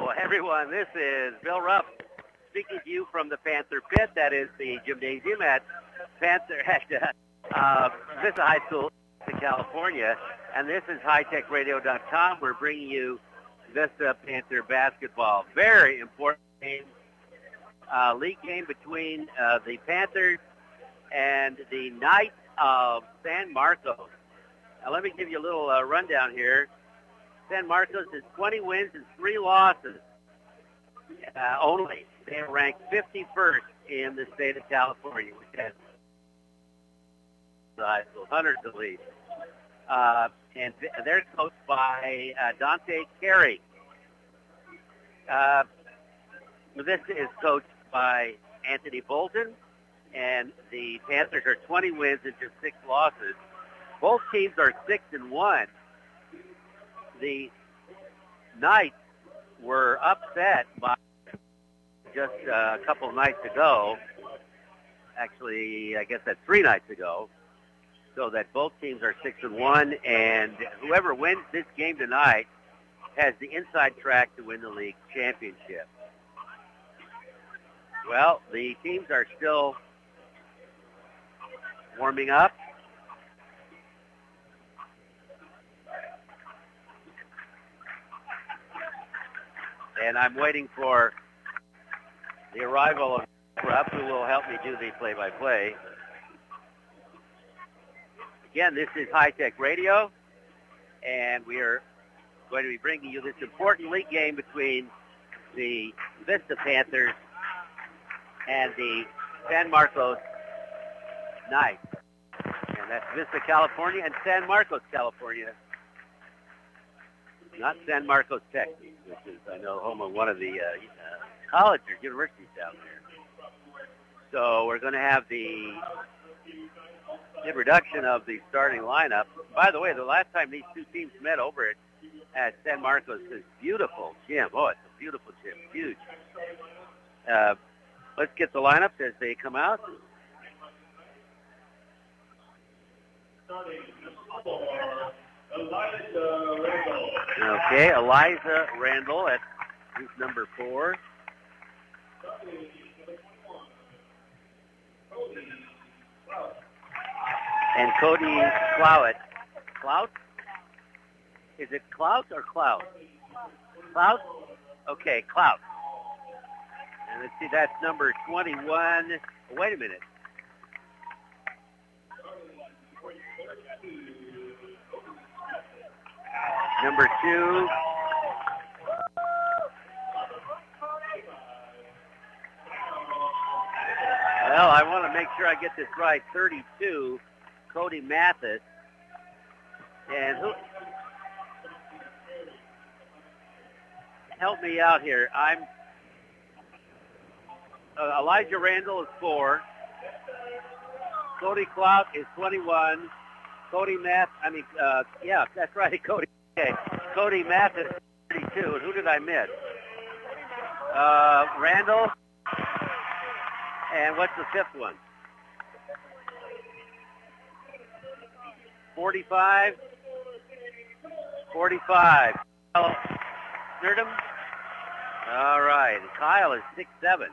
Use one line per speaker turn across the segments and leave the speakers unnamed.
Hello, everyone. This is Bill Rupp speaking to you from the Panther Pit. That is the gymnasium at Vista High School in California. And this is HighTechRadio.com. We're bringing you Vista Panther basketball. Very important game, league game between the Panthers and the Knights of San Marcos. Now, let me give you a little rundown here. San Marcos is 20 wins and 3 losses only. They are ranked 51st in the state of California, which has hundreds of leagues. And they're coached by Dante Carey. This is coached by Anthony Bolton, and the Panthers are 20 wins and just 6 losses. Both teams are 6-1. The Knights were upset by just a couple of nights ago. Actually, I guess that's 3 nights ago. So that both teams are 6-1, and whoever wins this game tonight has the inside track to win the league championship. Well, the teams are still warming up. And I'm waiting for the arrival of Rupp, who will help me do the play-by-play. Again, this is High Tech Radio, and we are going to be bringing you this important league game between the Vista Panthers and the San Marcos Knights. And that's Vista, California, and San Marcos, California. Not San Marcos, Texas, which is, I know, home of one of the colleges or universities down there. So we're going to have the introduction of the starting lineup. By the way, the last time these two teams met over at San Marcos, this beautiful gym. Oh, it's a beautiful gym, huge. Let's get the lineups as they come out. Okay, Eliza Randall at who's number 4. And Cody Clout. Clout? Is it Clout or Clout? Clout? Okay, Clout. And let's see, that's number 21. Wait a minute. Number 2. Well, I want to make sure I get this right. 32, Cody Mathis. And who? Help me out here. Elijah Randall is 4. Cody Clout is 21. Cody Math. Yeah, that's right, Cody. Okay, Cody Mathis, 32. And who did I miss? Randall. And what's the 5th one? 45. 45. Kyle Nerdum. All right. Kyle is 6'7".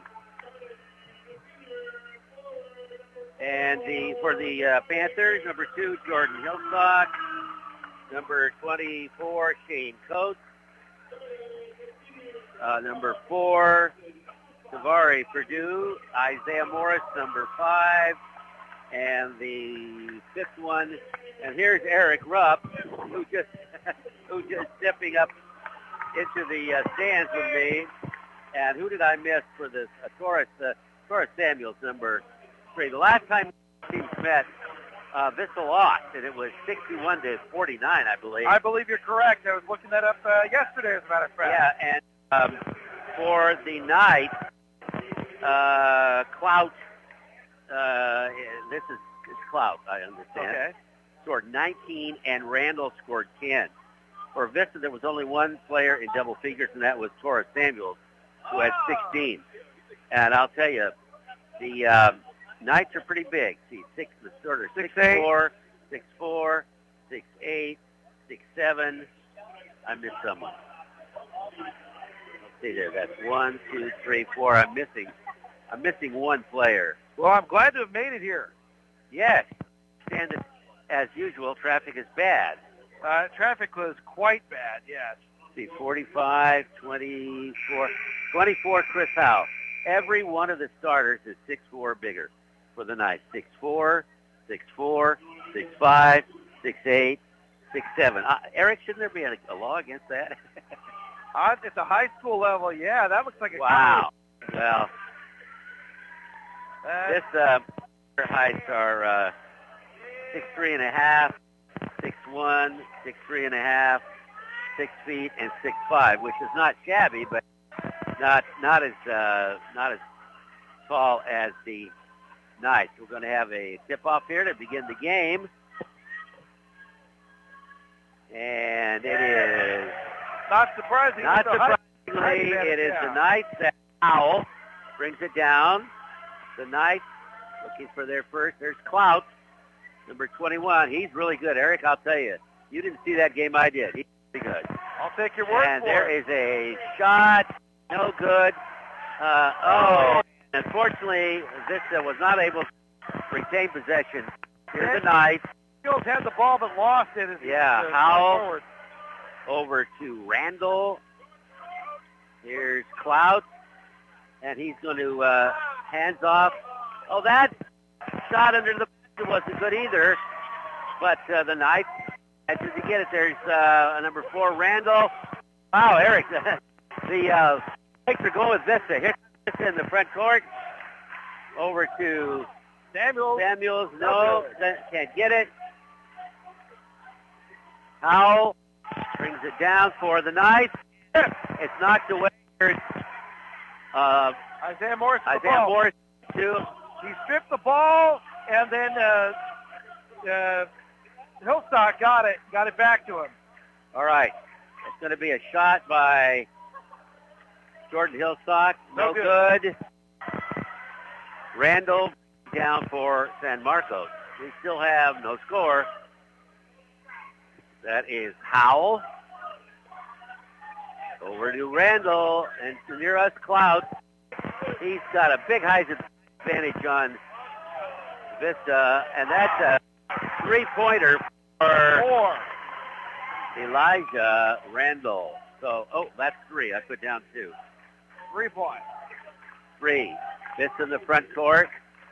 And for the Panthers, number 2, Jordan Hillstock. Number 24, Shane Coates. Number 4, Tavari Purdue. Isaiah Morris, number 5. And the 5th one, and here's Eric Rupp, who just stepping up into the stands with me. And who did I miss for this? Taurus Samuels, number 3. The last time teams met, Vista lost, and it was 61-49, I believe.
I believe you're correct. I was looking that up yesterday, as a matter of fact.
Yeah, and for the night, Clout, this is Clout, I understand.
Okay.
Scored 19, and Randall scored 10. For Vista, there was only one player in double figures, and that was Taurus Samuels, who had 16. And I'll tell you, the Knights are pretty big. See, 6'4", 6'4", 6'8", 6'7". I missed someone. see there. That's 1, 2, 3, 4. I'm missing one player.
Well, I'm glad to have made it here.
Yes. And as usual, traffic is bad.
Traffic was quite bad, yes.
See, 45, 24, 24 Chris Howe. Every one of the starters is 6'4" or bigger for the night. 6'4", 6'4", 6'5", 6'8", 6'7". Eric, shouldn't there be a law against that?
At the high school level, yeah, that looks like a
wow. Well, this heights are 6'3" and a half, 6'1", 6'3" and a half, 6 feet, and 6'5", which is not shabby, but not as tall as the Knights. We're going to have a tip-off here to begin the game, and it is
not surprisingly,
it is the Knights. That Howell brings it down. The Knights looking for their first. There's Clout, number 21. He's really good, Eric. I'll tell you. You didn't see that game. I did. He's really good.
I'll take your word
and
for it.
And there is a shot. No good. Unfortunately, Vista was not able to retain possession. Here's the Knights.
Fields had the ball but lost it.
Howell over to Randall. Here's Clout. And he's going to hands off. Oh, that shot under the basket wasn't good either. But the Knights, as you get it, there's number 4, Randall. Wow, Eric, the Knights are going with Vista. Here's Vista in the front court. Over to Samuels. No, can't get it. Howell brings it down for the Knights. It's knocked away.
Isaiah Morris.
Too.
He stripped the ball, and then Hillstock got it back to him.
All right. It's going to be a shot by Jordan Hillstock. No good. Randall down for San Marcos. We still have no score. That is Howell. Over to Randall, and to near us, Clout. He's got a big height advantage on Vista, and that's a three-pointer for Elijah Randall. So, that's 3. I put down 2.
3 points.
3. Vista in the front court.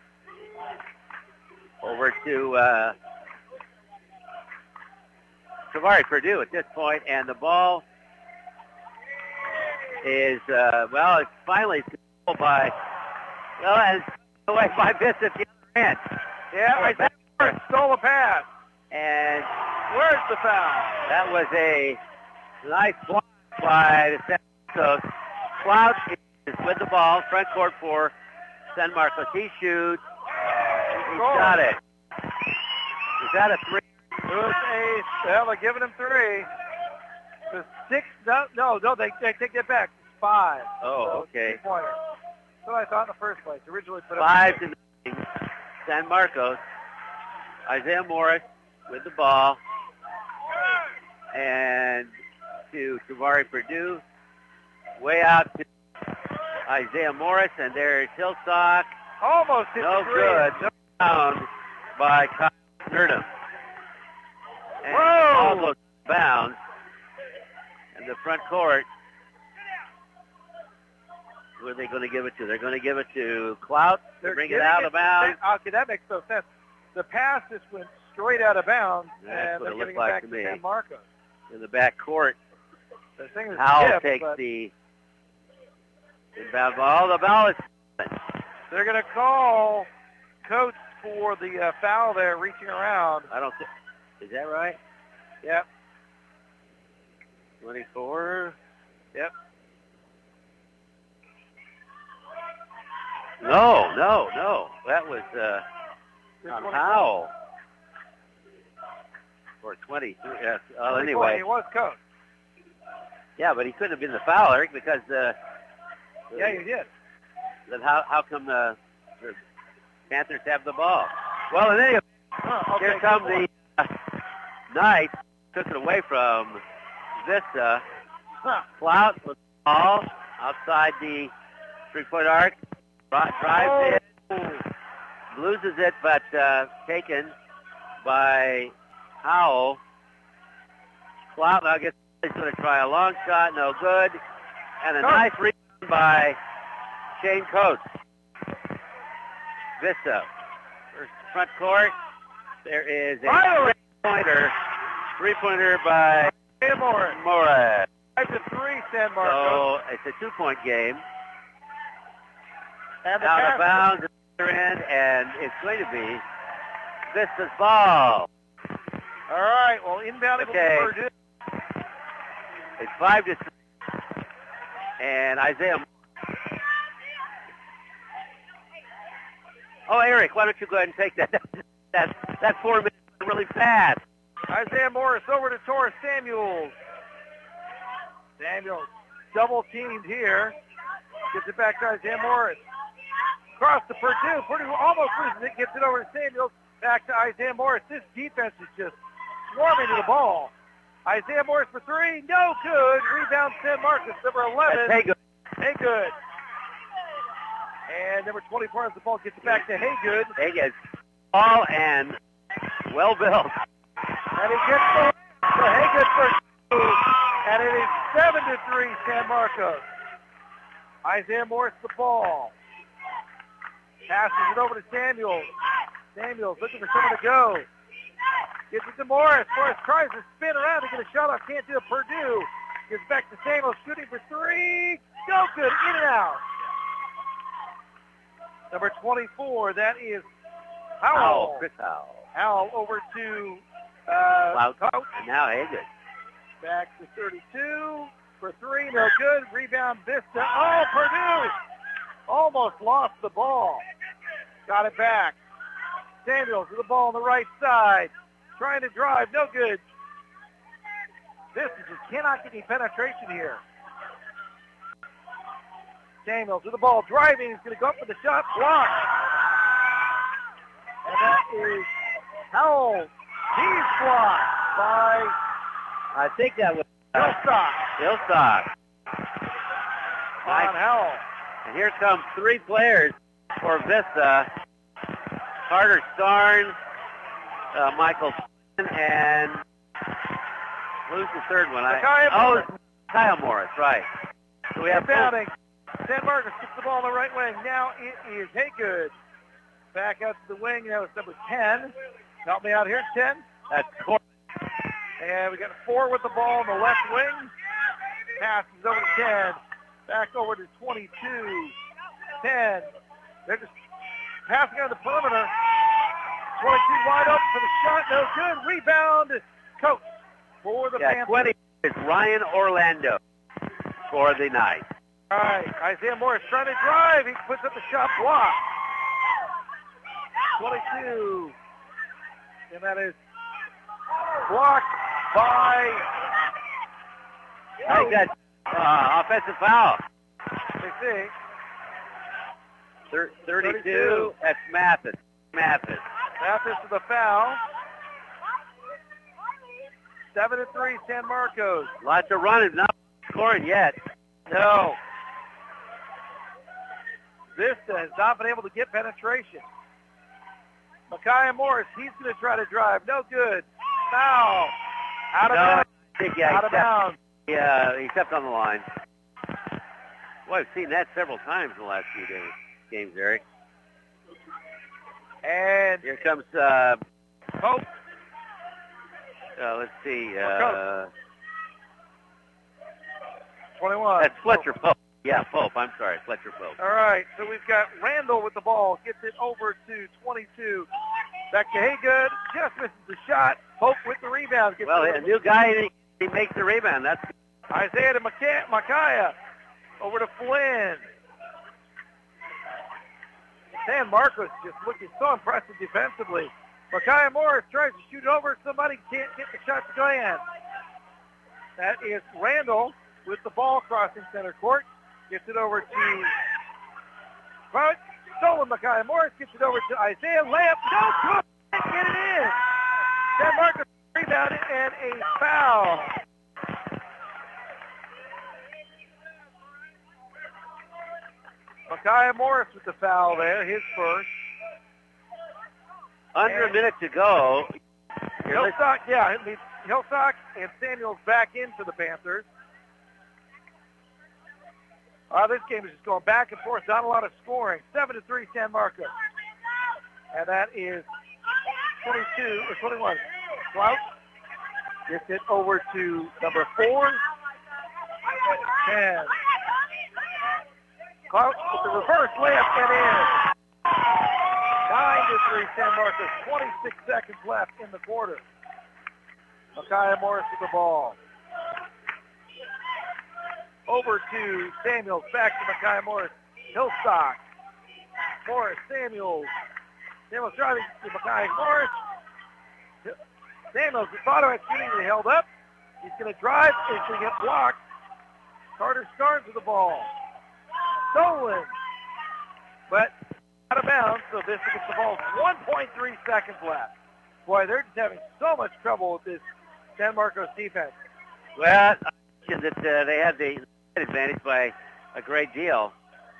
Over to Tavari Purdue at this point, and the ball is, it's finally controlled by, and away by Vista at the other end.
Yeah, Isaiah stole a pass.
And
where's the foul?
That was a nice block by the San Marcos. Clout is with the ball, front court for San Marcos. He shoots. He got it. Is that a 3?
It was they're giving him 3. The 6, no, they take that back. It's 5.
Oh, okay.
3-pointer. That's what I thought in the first place. Originally put
5 to 0. San Marcos. Isaiah Morris with the ball. And to Tavari Purdue. Way out to Isaiah Morris, and there's Hillstock.
Almost hit
no
the three.
Good. No down by Kyle Nerdum. And almost bounds in the front court. Who are they going to give it to? They're going to give it to Clout. They're bring it out of bounds.
Okay, that makes no sense. The pass just went straight out of bounds,
and
they're
getting
it back to San Marcos.
In the back court.
The thing is
Howell takes the inbound ball. The ball is.
They're going to call Coates for the foul there, reaching around.
I don't think. Is that right?
Yep.
24.
Yep.
No. That was on Howell. Or 20. Yes. Anyway.
He was Coates.
Yeah, but he couldn't have been the foul, Eric, because
yeah, he did.
Then how come the Panthers have the ball? Well, in any event, here come the Knights. Took it away from Vista. Clout with the ball outside the three-point arc. Drives in. Loses it, but taken by Howell. Clout, I guess he's going to try a long shot. No good. And a nice rebound by Shane Coates. Vista. First front court. There is a three-pointer by Morris.
5-3, San Marcos.
So it's a two-point game.
And
Out of bounds at the other end, and it's going to be Vista's ball.
All right, well, inbounding
Okay.
will be Purdue.
It's 5-3. And Isaiah. Oh, Eric, why don't you go ahead and take that? That 4 minutes is really fast.
Isaiah Morris over to Torres Samuels. Samuels double teamed here. Gets it back to Isaiah Morris. Across to Purdue. Purdue almost loses it. Gets it over to Samuels. Back to Isaiah Morris. This defense is just swarming to the ball. Isaiah Morris for three. No good. Rebound San Marcos. Number 11.
Haygood.
Haygood. And number 24 has the ball. Gets it back to Haygood.
Haygood. Ball and well built.
And he gets it to Haygood for two. And it is 7-3 San Marcos. Isaiah Morris the ball. Passes it over to Samuels. Samuels looking for someone to go. Gets it to Morris. Morris tries to spin around to get a shot off. Can't do it. Purdue. Gets back to Samuels shooting for three. No good. In and out. Number 24. That is Howell.
Chris Howell.
Howell over to
Clout.
Clout.
And now Haygood.
Back to 32 for three. No good. Rebound Vista. Oh, Purdue almost lost the ball. Got it back. Samuels with the ball on the right side. Trying to drive. No good. Vista just cannot get any penetration here. Samuels with the ball driving. He's going to go up for the shot. Blocked. And that is Howell. He's blocked by
I think that was
Hillstock.
Hillstock.
On Howell.
And here come three players for Vista. Carter Starnes, Michael Flynn, and who's the third one? Kyle Morris, right. So we have
inbounding. San Marcos gets the ball on the right wing. Now it is Haygood. Back out to the wing. That was number 10. Help me out here, 10.
That's Corbin.
And we got 4 with the ball on the left wing. Passes over to 10. Back over to 22. 10. They're just passing on the perimeter. 22 wide open for the shot. No good. Rebound. Coach for the Panthers.
20 is Ryan Orlando for the night.
All right. Isaiah Morris trying to drive. He puts up the shot block. 22. And that is blocked by...
I think that's offensive foul.
They see.
32. That's Mathis.
Mathis with the foul. 7-3 San Marcos.
Lots of running. Not scoring yet.
No. Vista has not been able to get penetration. Micaiah Morris, he's going to try to drive. No good. Foul. Out of bounds. Out of bounds.
Yeah, he stepped on the line. Well, I've seen that several times in the last few games, Eric.
And
here comes
Pope.
Let's see.
21.
That's Fletcher Pope. Yeah, Pope. I'm sorry, Fletcher Pope.
All right, so we've got Randall with the ball. Gets it over to 22. Back to Haygood. Just misses the shot. Pope with the rebound.
Well, a new guy, he makes the rebound. That's
Isaiah to Micaiah. Over to Flynn. San Marcos just looking so impressive defensively. Micaiah Morris tries to shoot over somebody. Can't get the shot to go in. That is Randall with the ball crossing center court. Gets it over to stolen Micaiah Morris. Gets it over to Isaiah. Layup. No good. Can't get it in. San Marcos rebounded and a foul. Micaiah Morris with the foul there, his first.
Under a minute to go.
Hillstock and Samuels back in for the Panthers. This game is just going back and forth, not a lot of scoring. 7-3 San Marcos. And that is 22 or 21. Clout gets it over to number 4. 10. Clout with the reverse layup and in. 9-3 San Marcos. 26 seconds left in the quarter. Micaiah Morris with the ball. Over to Samuels. Back to Micaiah Morris. Hillstock. Morris. Samuels. Samuels driving to Micaiah Morris. Samuels, the thought of shooting, he held up. He's going to drive. He's going to get blocked. Carter Starnes with the ball. Stolen. But out of bounds, so this gets the ball. 1.3 seconds left. Boy, they're just having so much trouble with this San Marcos defense.
Well, I mentioned that they had the advantage by a great deal.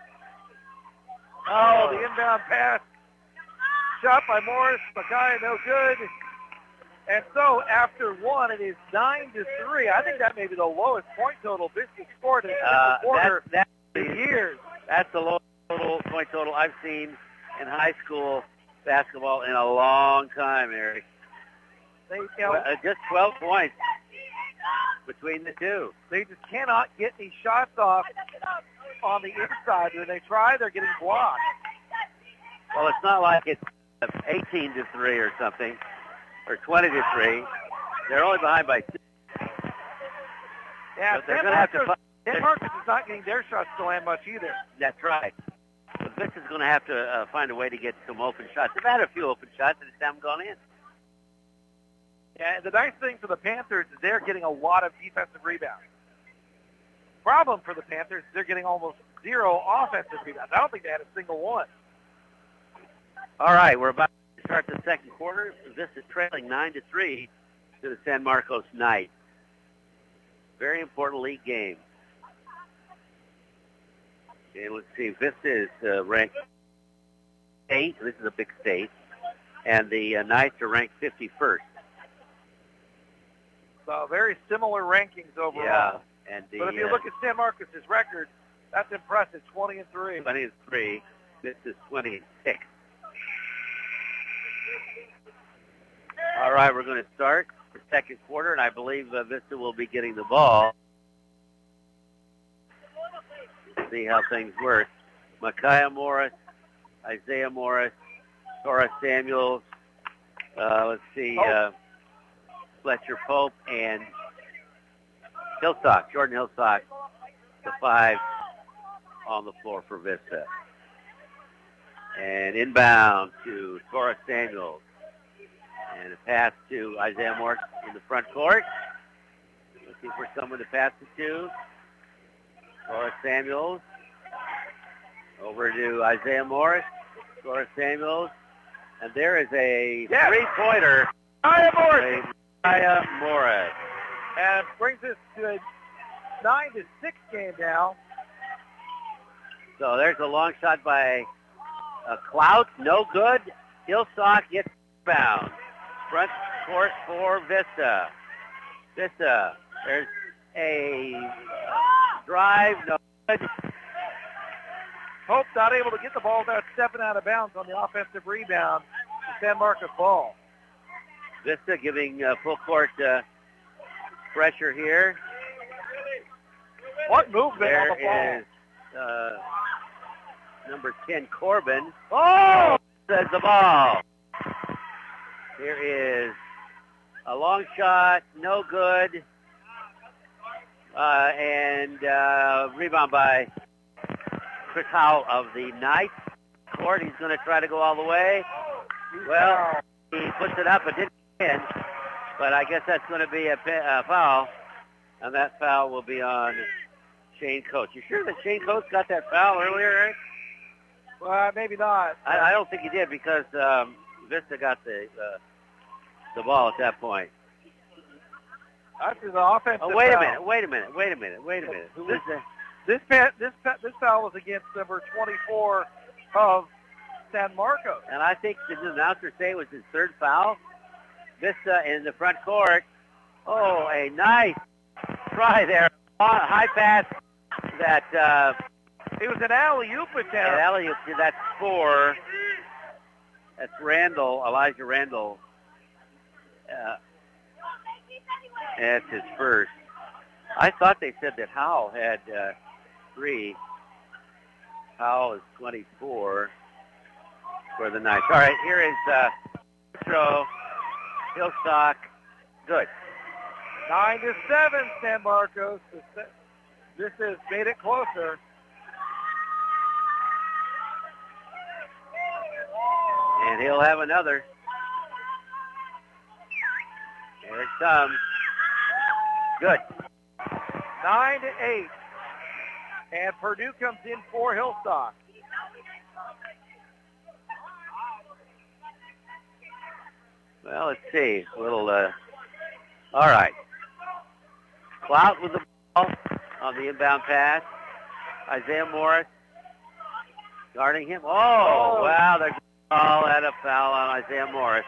Oh, the inbound pass. Shot by Morris. Micaiah, no good. And so after one, it is 9-3. I think that may be the lowest point total Vista scored in a quarter in years.
That's the lowest point total I've seen in high school basketball in a long time, Eric. Just 12 points between the two.
They just cannot get these shots off on the inside. When they try, they're getting blocked.
Well, it's not like it's 18-3 or something, or 20-3. They're only behind by 2.
Yeah,
they're going to have to.
San Marcos is not getting their shots to land much either.
That's right. But Vista's going to have to find a way to get some open shots. They've had a few open shots and just haven't gone in.
Yeah, the nice thing for the Panthers is they're getting a lot of defensive rebounds. Problem for the Panthers is they're getting almost 0 offensive rebounds. I don't think they had a single one.
All right, we're about to start the second quarter. Vista trailing 9-3 to the San Marcos Knights. Very important league game. And let's see, Vista is ranked 8. This is a big state. And the Knights are ranked 51st.
So very similar rankings overall.
Yeah.
But if you look at San Marcos' record, that's impressive, 20-3.
20-3. This is 26. All right, we're going to start the second quarter, and I believe Vista will be getting the ball. See how things work. Micaiah Morris, Isaiah Morris, Torres Samuels, let's see, Fletcher Pope, and Hillstock, Jordan Hillstock, the 5 on the floor for Vista. And inbound to Torres Samuels. And a pass to Isaiah Morris in the front court. Looking for someone to pass it to. Torres Samuels. Over to Isaiah Morris. Torres Samuels. And there is a three-pointer. Isaiah Morris.
And it brings us to a 9-6 game now.
So there's a long shot by Clout. No good. Hillstock gets bound. Front court for Vista. Vista. There's a drive. No good.
Hope not able to get the ball without stepping out of bounds on the offensive rebound. The San Marcos ball.
Vista giving full court pressure here.
What movement
there
on the ball?
Is number 10, Corbin.
Oh!
Says the ball. Here is a long shot, no good, and rebound by Chris Howell of the Knights. Court, he's going to try to go all the way. Well, he puts it up, but didn't in. But I guess that's going to be a foul, and that foul will be on Shane Coates. You sure that Shane Coates got that foul earlier, Eric?
Well, maybe not.
I don't think he did because Vista got the ball at that point.
After the offensive
wait a
foul.
minute.
Who is This foul was against number 24 of San Marcos.
And I think the announcer say it was his third foul. Vista in the front court. Oh, a nice try there. High pass that...
it was an alley-oop attempt.
An alley-oop. That's 4. That's Randall, Elijah Randall. That's his first. I thought they said that Howell had 3. Howell is 24 for the night. All right, here is throw. Hillstock, good.
9-7, San Marcos. This has made it closer.
And he'll have another. Here it comes. Good.
9-8. And Purdue comes in for Hillstock.
Well, let's see. A little, all right. Clout with the ball on the inbound pass. Isaiah Morris guarding him. Oh, wow. They're all at a foul on Isaiah Morris.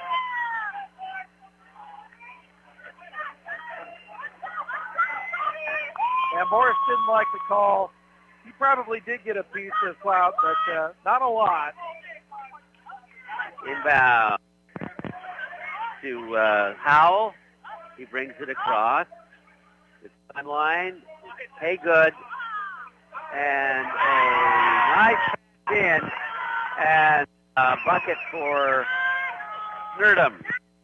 And Morris didn't like the call. He probably did get a piece of Clout, but not a lot.
Inbound to Howell. He brings it across. The timeline. Haygood. And a nice in. And a bucket for Nerdum.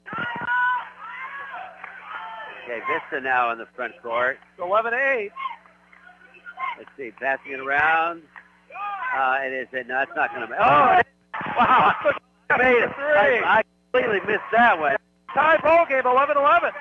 Okay, Vista now in the front court.
11-8.
Let's see, passing it around. It is a, no, it's not going to make. Oh, wow. I made it. I completely missed that one.
Tie ball game, 11-11.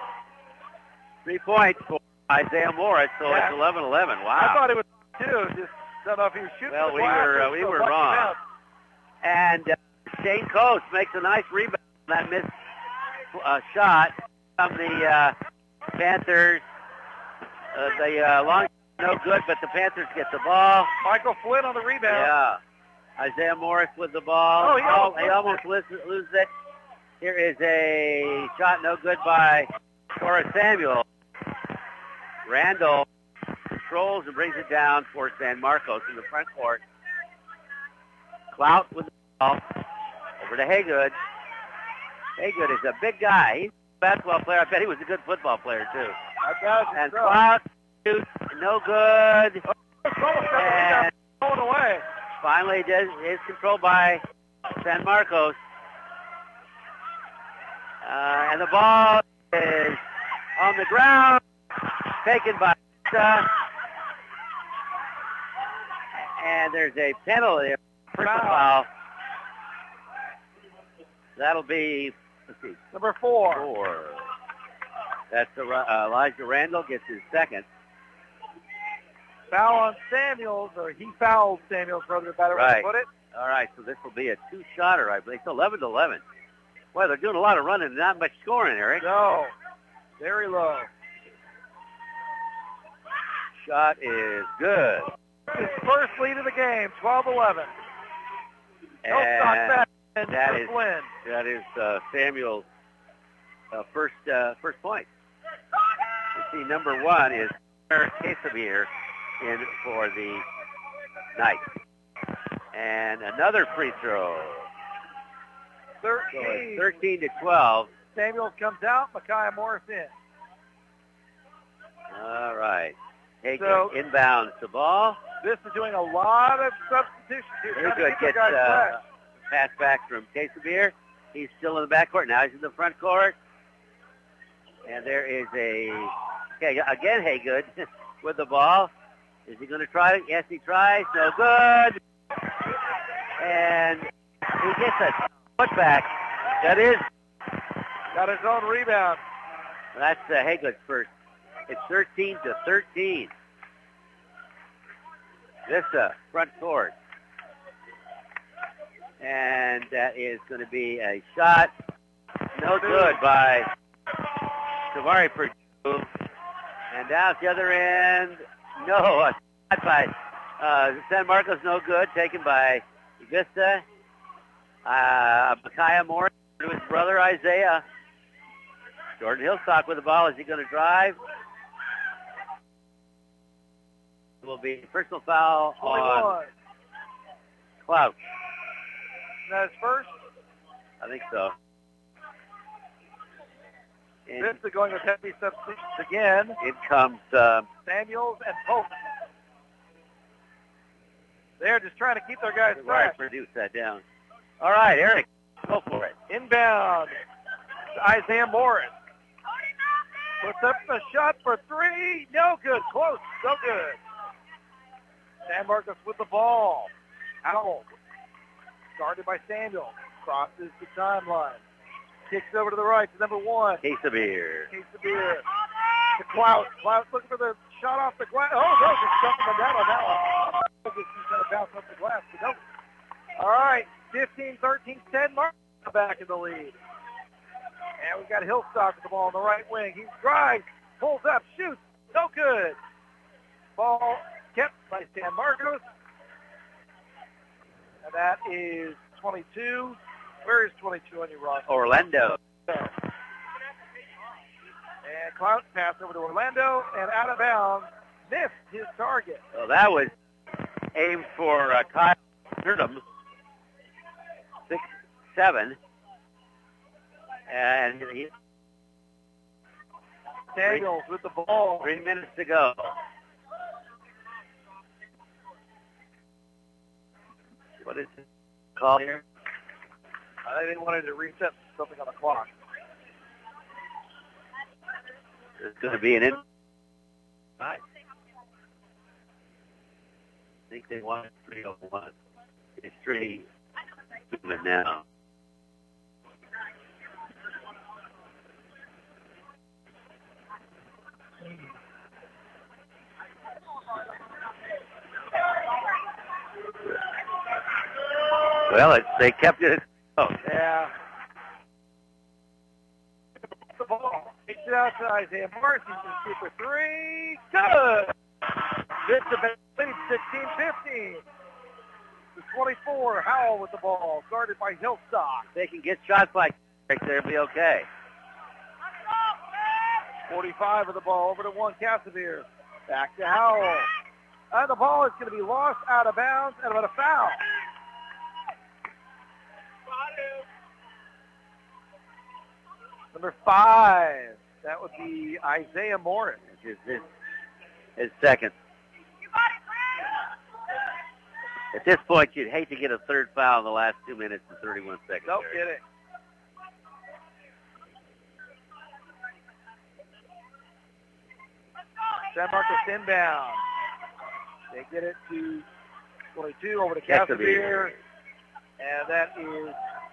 3 points for Isaiah Morris, so it's 11-11. Wow.
I thought it was 2. Just don't know if he was shooting.
Well, we were wrong. And Shane Coates makes a nice rebound on that missed shot from the Panthers. The long no good, but the Panthers get the ball.
Michael Flynn on the rebound.
Yeah. Isaiah Morris with the ball. He almost loses it. Here is a shot no good by Cora Samuel. Randall controls and brings it down for San Marcos in the front court. Clout with the ball. Over to Haygood. Haygood is a big guy. He's a basketball player. I bet he was a good football player, too. And Clout shoots no good. And
going away.
Finally, is controlled by San Marcos. And the ball is on the ground, taken by and there's a penalty. Foul. That'll be, let's see,
number 4.
That's Elijah Randall gets his second.
Foul on Samuels, or he fouled Samuels, brother, better way to put it.
All right, so this will be a 2-shotter, I believe. It's 11-11. Boy, they're doing a lot of running and not much scoring, Eric.
No, very low.
Shot is good.
His first lead of the game, 12-11.
And
Flynn.
That is Samuel's first point. You see, number 1 is Eric Casimir in for the night. And another free throw. 13-12.
Samuels comes out, Micaiah Morris in.
All right. Haygood inbounds the ball.
This is doing a lot of substitutions.
Haygood gets pass back from Casimir. He's still in the backcourt. Now he's in the front court. And there is again Haygood with the ball. Is he going to try it? Yes, he tries. No good. And he gets a putback. That is.
Got his own rebound.
That's Haygood's first. It's 13-13. Vista, front court. And that is going to be a shot. No good by Tavari Purdue. And down at the other end, no, by San Marcos, no good. Taken by Vista. Micaiah Morris to his brother Isaiah. Jordan Hillstock with the ball. Is he going to drive? It will be personal foul
21.
on Clouch.
Is that his first?
I think so. And
Vista going with heavy substitutions again.
in comes
Samuels and Pope. They're just trying to keep their guys fresh.
Reduce that down. All right, Eric, go for it.
Inbound to Isaiah Morris. Puts up a shot for three. No good. Close. So good. San Marcos with the ball. Howell. Started by Samuel. Crosses the timeline. Kicks over to the right to number one.
Case of beer.
To Clout. Clout looking for the shot off the glass. Oh, no, just jumping down on that one. Just kind of bounce off the glass. But no. All right, 15-13, 10 Marcos back in the lead. And we've got Hillstock with the ball on the right wing. He drives, pulls up, shoots. No good. Ball kept by San Marcos. And that is 22. Where is 22 on your roster?
Orlando.
And Clout pass over to Orlando, and out of bounds, missed his target.
So that was aimed for Kyle Turdum, 6'7". And he
Daniels with the ball.
3 minutes to go. What is it called here?
I think they wanted to reset something on the clock.
It's going to be an in. I think they wanted 3:01. It's 3 now. Well, they kept it. Oh.
Yeah. The ball. Takes it out to Isaiah Morris. He's going to shoot for three. Good. Vista leads 16-15. To 24. Howell with the ball. Guarded by Hillstock.
They can get shots like right there, it'll be okay.
45 with the ball. Over to one. Casimir. Back to Howell. And the ball is going to be lost out of bounds and about a foul. Number 5. That would be Isaiah Morris.
Which is his second. At this point, you'd hate to get a third foul in the last 2 minutes and 31 seconds.
Don't get it. San Marcos inbound. They get it to 22 over to Casimir. And that is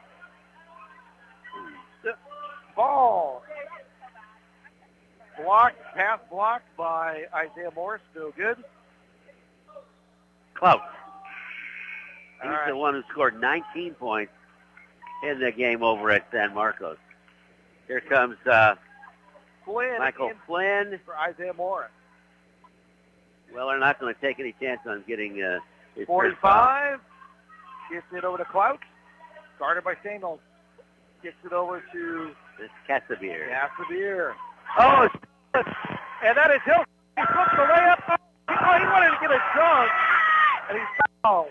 the ball. Blocked, pass blocked by Isaiah Morris. No good.
Clout. He's
All right.
the one who scored 19 points in the game over at San Marcos. Here comes
Flynn
Michael Flynn.
for Isaiah Morris.
Well, they're not going to take any chance on getting his
45. Gets it over to Clout. Guarded by Samuels. Gets it over to
This Casimir.
Casimir. Oh, and that is Hill. He flips the layup. He wanted to get a dunk, and he's fouled.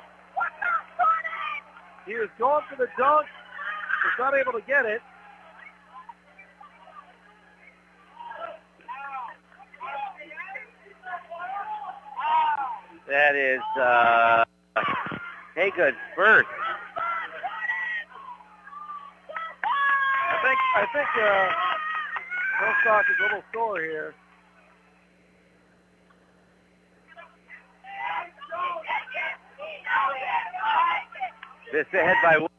He was going for the dunk. Was not able to get it.
That is Haygood's first.
I think Hillstock is a little sore here.
This ahead by one.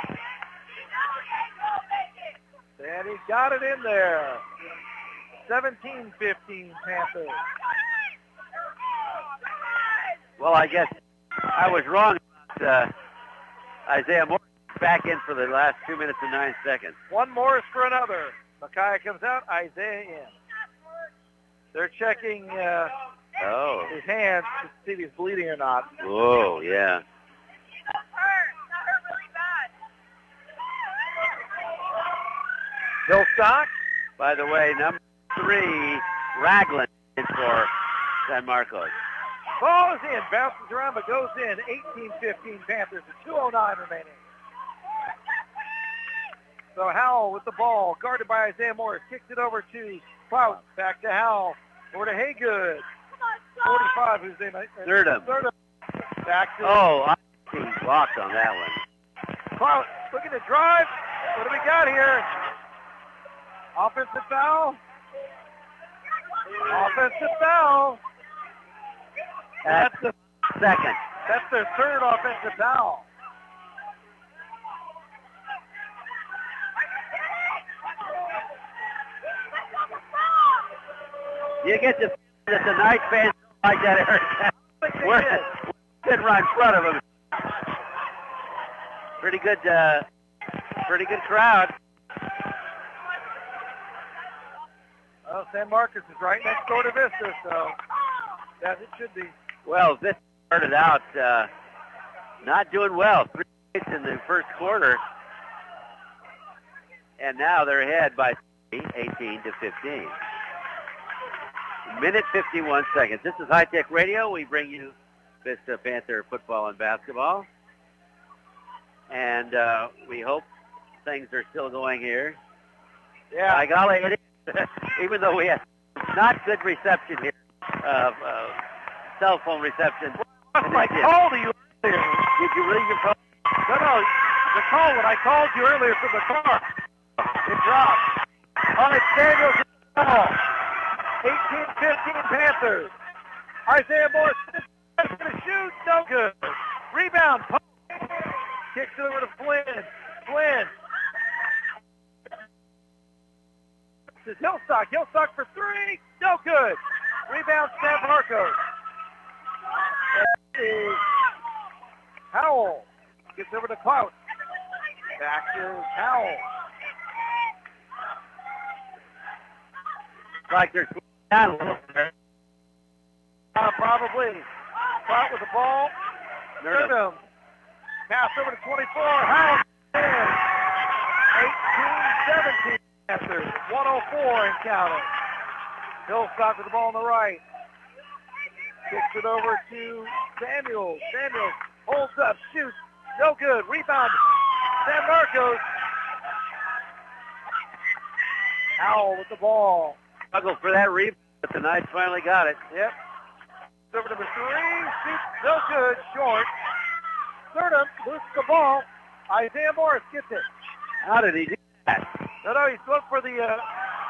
And he got it in there. 17-15 Panthers.
Well, I guess I was wrong. Isaiah Morris back in for the last 2 minutes and 9 seconds.
One Morris for another. Micaiah comes out, Isaiah in. They're checking
Oh.
his hands to see if he's bleeding or not.
Whoa, yeah.
That hurt really bad.
Hillstock.
By the way, number 3, Ragland in for San Marcos.
Ball is in, bounces around but goes in. 18-15 Panthers with 2:09 remaining. So Howell with the ball, guarded by Isaiah Morris, kicks it over to Clout. Back to Howell. Over to Haygood. 45, who's in?
Thurdam.
Back to
Oh, he blocked on that one.
Clout. Looking to drive. What do we got here? Offensive foul. Offensive foul.
That's the second.
That's their third offensive foul.
You get to that the Knights fans like that, Eric. We're sitting right in front of them. Pretty good crowd.
Well, San Marcos is right next door to Vista, so as it should be.
Well, Vista started out not doing well. 3 hits in the first quarter, and now they're ahead by 18-15. Minute 51 seconds. This is High Tech Radio. We bring you Vista Panther football and basketball. And we hope things are still going here.
Yeah.
By golly, it is. Even though we have not good reception here, cell phone reception.
I called you earlier.
Did you read your phone?
No, the call when I called you earlier from the car. It dropped. All right, Daniels with the ball. 18-15 Panthers. Isaiah Morris is going to shoot. No good. Rebound. Kicks it over to Flynn. Flynn. This is Hillstock. Hillstock for 3. No good. Rebound San Marcos. That is Howell. Gets over to Clout. Back to Howell.
Like they're down a little bit.
Probably. Clout with the ball. Nerdum. Pass over to 24. Howell. 18-17 Panthers. 104 and counting. Hillstock with the ball on the right. Kicks it over to Samuels. Samuels holds up, shoots. No good. Rebound. San Marcos. Howell with the ball.
Struggled for that rebound, but the Knights finally got it.
Yep. Over number 3. Shoots. No good. Short. Thurdam loses the ball. Isaiah Morris gets it.
How did he do that?
No, he looked for the, and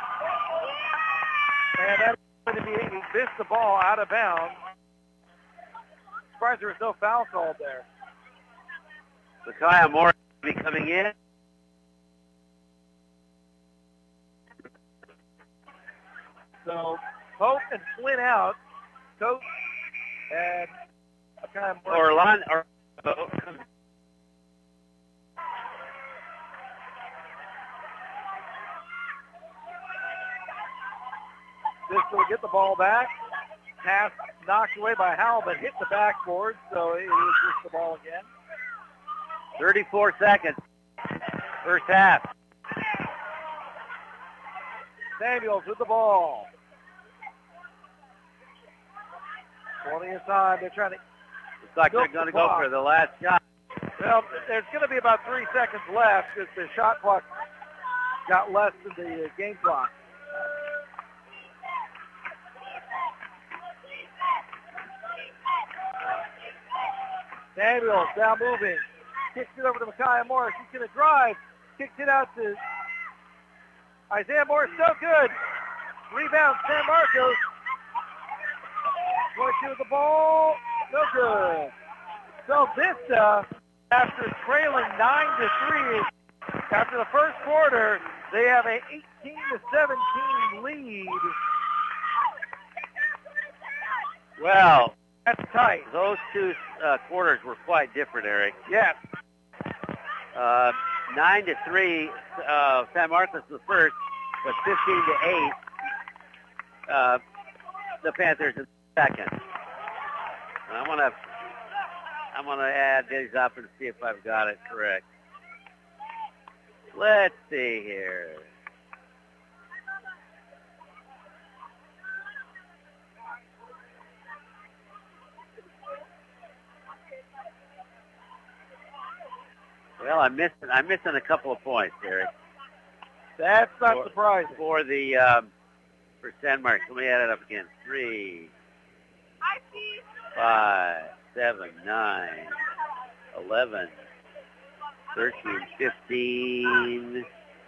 that's going to be, he missed the ball out of bounds. Surprised there was no foul called there.
Micaiah Morris will be coming in.
So, Pope and Flynn out. Coach and Micaiah Morris. This will get the ball back. Pass knocked away by Howell, but hit the backboard, so it is just the ball again.
34 seconds. First half.
Samuels with the ball. 20 inside. They're trying to...
Looks like they're going to go for the last shot.
Well, there's going to be about 3 seconds left because the shot clock got less than the game clock. Samuels now moving. Kicks it over to Micaiah Morris. He's going to drive. Kicks it out to Isaiah Morris. So good. Rebound San Marcos. 22 with the ball. No good. So Vista, after trailing 9-3 after the first quarter, they have an 18-17 lead.
Well,
that's tight.
Those two quarters were quite different, Eric.
Yes.
9-3, San Marcos was first, but 15-8, the Panthers. seconds. I'm gonna add these up and see if I've got it correct. Let's see here. Well, I'm missing a couple of points, Eric.
That's not surprising.
For the for San Marcos. Let me add it up again. 3, 5, 7, 9, 11, 13, 15,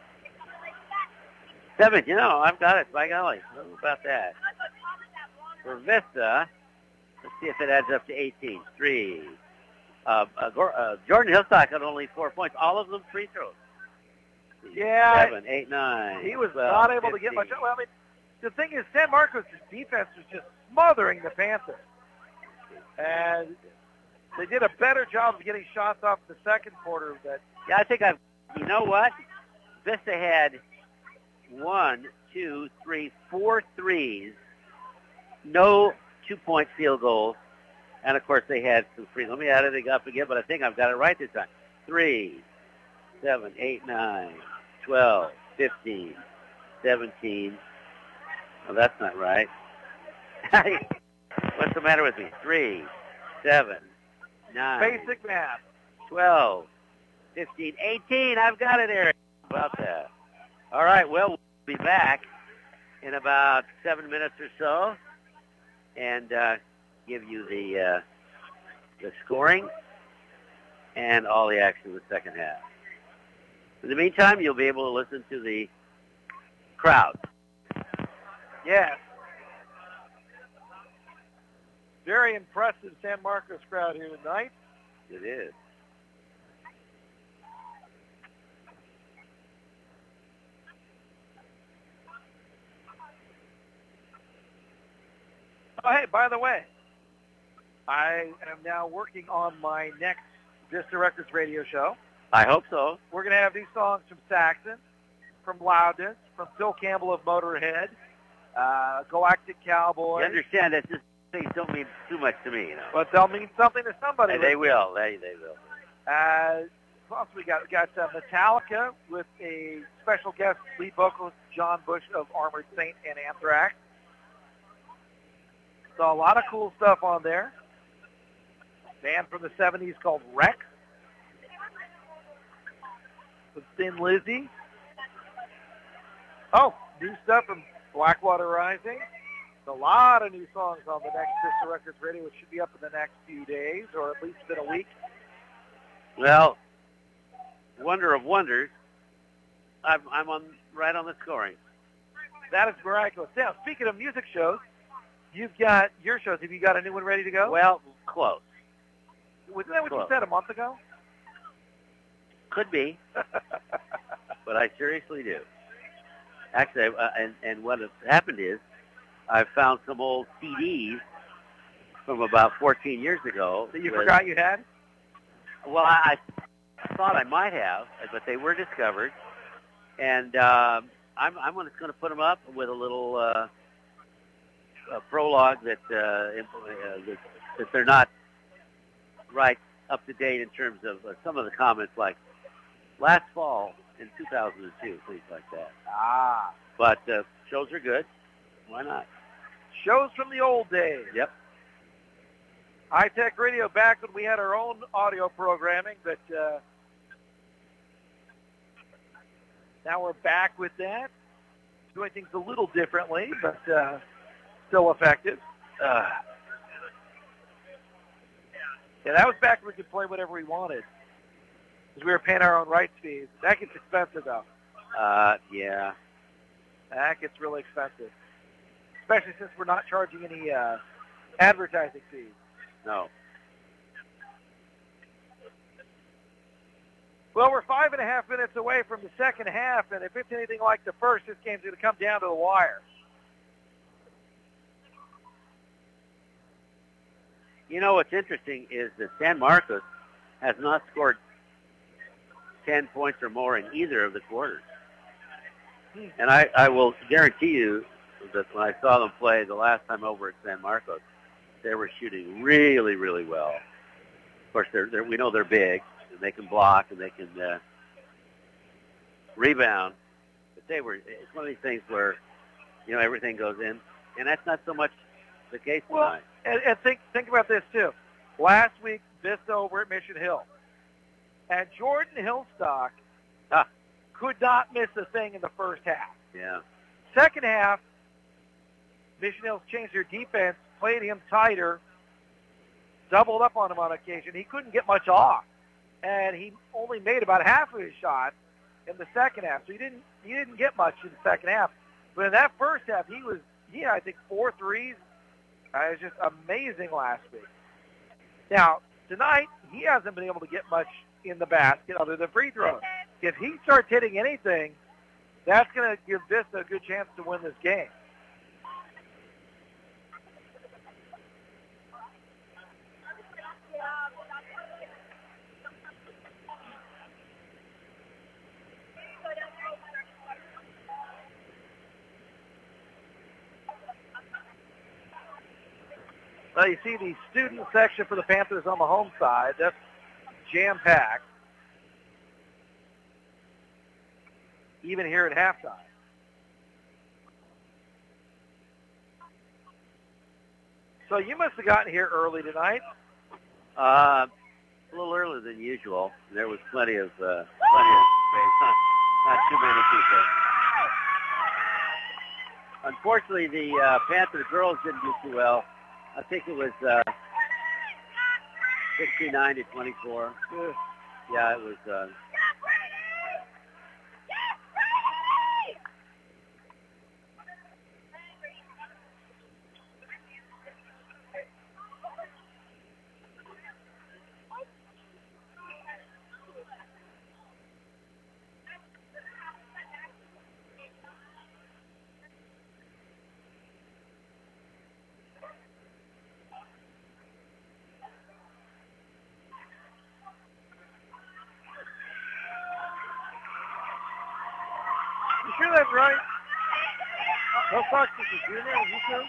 7. You know, I've got it. By golly, what about that? For Vista, let's see if it adds up to 18. 3. Jordan Hillstock had only 4 points. All of them free throws.
Yeah.
7, 8, 9.
He was
12,
not able
15.
to get much. Well, I mean, the thing is, San Marcos' defense was just smothering the Panthers. And they did a better job of getting shots off in the second quarter.
Yeah, I think you know what? Vista had 1, 2, 3, 4 threes, no 2-point field goals, and of course they had some free. Let me add it up again, but I think I've got it right this time. 3, 7, 8, 9, 12, 15, 17. Oh, that's not right. What's the matter with me? 3, 7, 9.
Basic math.
12, 15, 18. I've got it, Eric. How about that? All right, well, we'll be back in about 7 minutes or so and give you the scoring and all the action in the second half. In the meantime, you'll be able to listen to the crowd.
Yes. Very impressive San Marcos crowd here tonight.
It is.
Oh, hey, by the way, I am now working on my next Vista Records radio show.
I hope so.
We're going to have these songs from Saxon, from Loudness, from Phil Campbell of Motorhead, Galactic Cowboy.
You understand that these things don't mean too much to me, you know.
But they'll mean something to somebody.
They will. They will.
Plus, we got Metallica with a special guest lead vocalist, John Bush of Armored Saint and Anthrax. So a lot of cool stuff on there. Band from the 70s called Rex. With Thin Lizzy. Oh, new stuff from Blackwater Rising. A lot of new songs on the next Vista Records radio, which should be up in the next few days, or at least in a week.
Well, wonder of wonders, I'm right on the scoring.
That is miraculous. Now, speaking of music shows, you've got your shows. Have you got a new one ready to go?
Well, close.
Wasn't that what you said a month ago?
Could be, but I seriously do. Actually, and what has happened is I've found some old CDs from about 14 years ago.
That you forgot you had?
Well, I thought I might have, but they were discovered. And I'm just going to put them up with a little prologue that they're not right up to date in terms of some of the comments, like last fall in 2002, things like that. But shows are good. Why not?
Shows from the old days.
Yep.
High Tech Radio back when we had our own audio programming, but now we're back with that. Doing things a little differently, but still effective. Yeah, that was back when we could play whatever we wanted, because we were paying our own rights fees. That gets expensive, though.
Yeah.
That gets really expensive, especially since we're not charging any advertising fees.
No.
Well, we're 5.5 minutes away from the second half, and if it's anything like the first, this game's going to come down to the wire.
You know, what's interesting is that San Marcos has not scored 10 points or more in either of the quarters. And I will guarantee you that when I saw them play the last time over at San Marcos, they were shooting really, really well. Of course, we know they're big, and they can block, and they can rebound. But it's one of these things where, everything goes in, and that's not so much the case tonight.
Well, and think about this, too. Last week, Vista over at Mission Hill. And Jordan Hillstock could not miss a thing in the first half.
Yeah.
Second half, Mission Hill's changed their defense, played him tighter, doubled up on him on occasion. He couldn't get much off, and he only made about half of his shot in the second half. So he didn't get much in the second half. But in that first half, he had, I think, 4 threes. It was just amazing last week. Now, tonight, he hasn't been able to get much in the basket other than free throws. If he starts hitting anything, that's going to give Vista a good chance to win this game. Well, you see the student section for the Panthers on the home side. That's jam-packed. Even here at halftime. So you must have gotten here early tonight.
A little earlier than usual. There was plenty of space. Not too many people. Unfortunately, the Panther girls didn't do too well. I think it was 69-24. Yeah, it was.
You sure that's right? No Fox is a junior, are you sure?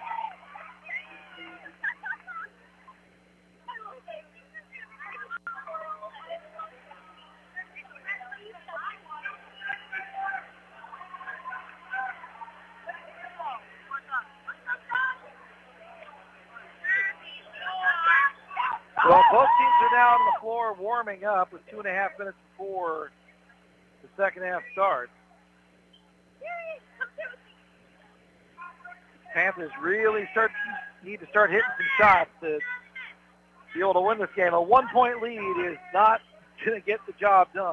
Well, both teams are now on the floor warming up with 2.5 minutes before the second half starts. Panthers really need to start hitting some shots to be able to win this game. A 1-point lead is not going to get the job done.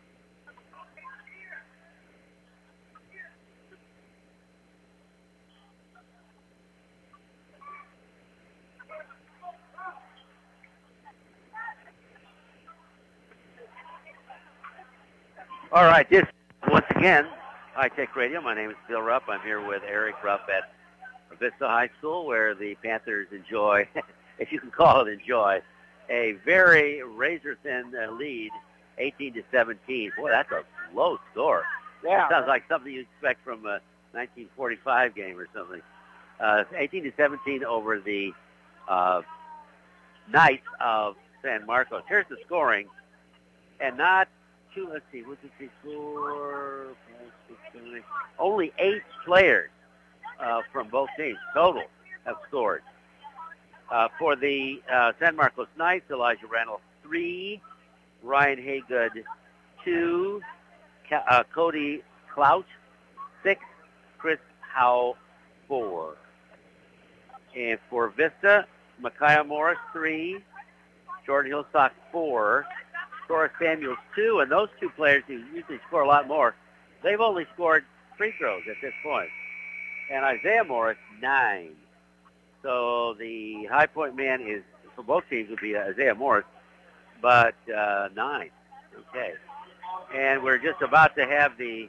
All right, this once again, High Tech Radio. My name is Bill Rupp. I'm here with Eric Rupp at Vista High School, where the Panthers enjoy, if you can call it enjoy, a very razor-thin lead, 18-17. Boy, that's a low score.
Yeah.
That sounds like something you expect from a 1945 game or something. 18-17 over the Knights of San Marcos. Here's the scoring, and not two. Let's see, what did they score? Only 8 players from both teams total have scored. For the San Marcos Knights, Elijah Randall 3, Ryan Haygood 2, Cody Clout 6, Chris Howe 4. And for Vista, Micaiah Morris 3, Jordan Hillstock 4, Cora Samuels 2, and those 2 players who usually score a lot more, they've only scored free throws at this point. And Isaiah Morris 9. So the high point man is, for both teams, would be Isaiah Morris, but 9. Okay. And we're just about to have the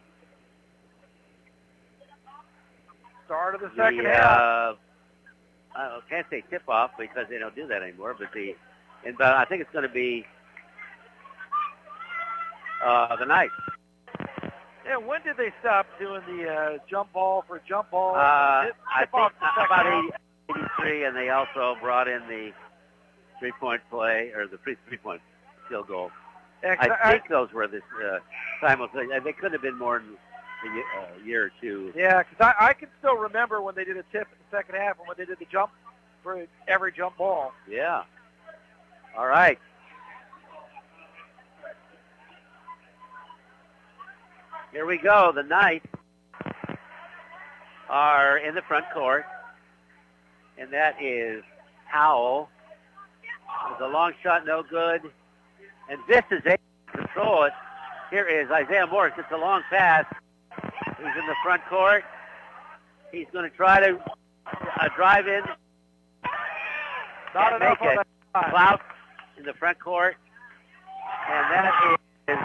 start of the second half.
I can't say tip-off because they don't do that anymore, but I think it's going to be the Knights.
Yeah, when did they stop doing the jump ball for jump ball?
I think about 83. three, and they also brought in the three-point play, or the three-point field goal.
Yeah,
I think those were this simultaneous. They could have been more than a year or two.
Yeah, because I can still remember when they did a tip in the second half and when they did the jump for every jump ball.
Yeah. All right. Here we go. The Knights are in the front court, and that is Howell. With a long shot, no good. And this is able to control it. Here is Isaiah Morris. It's a long pass. He's in the front court. He's going to try to drive in.
Not enough on that side.
Clout in the front court. And that is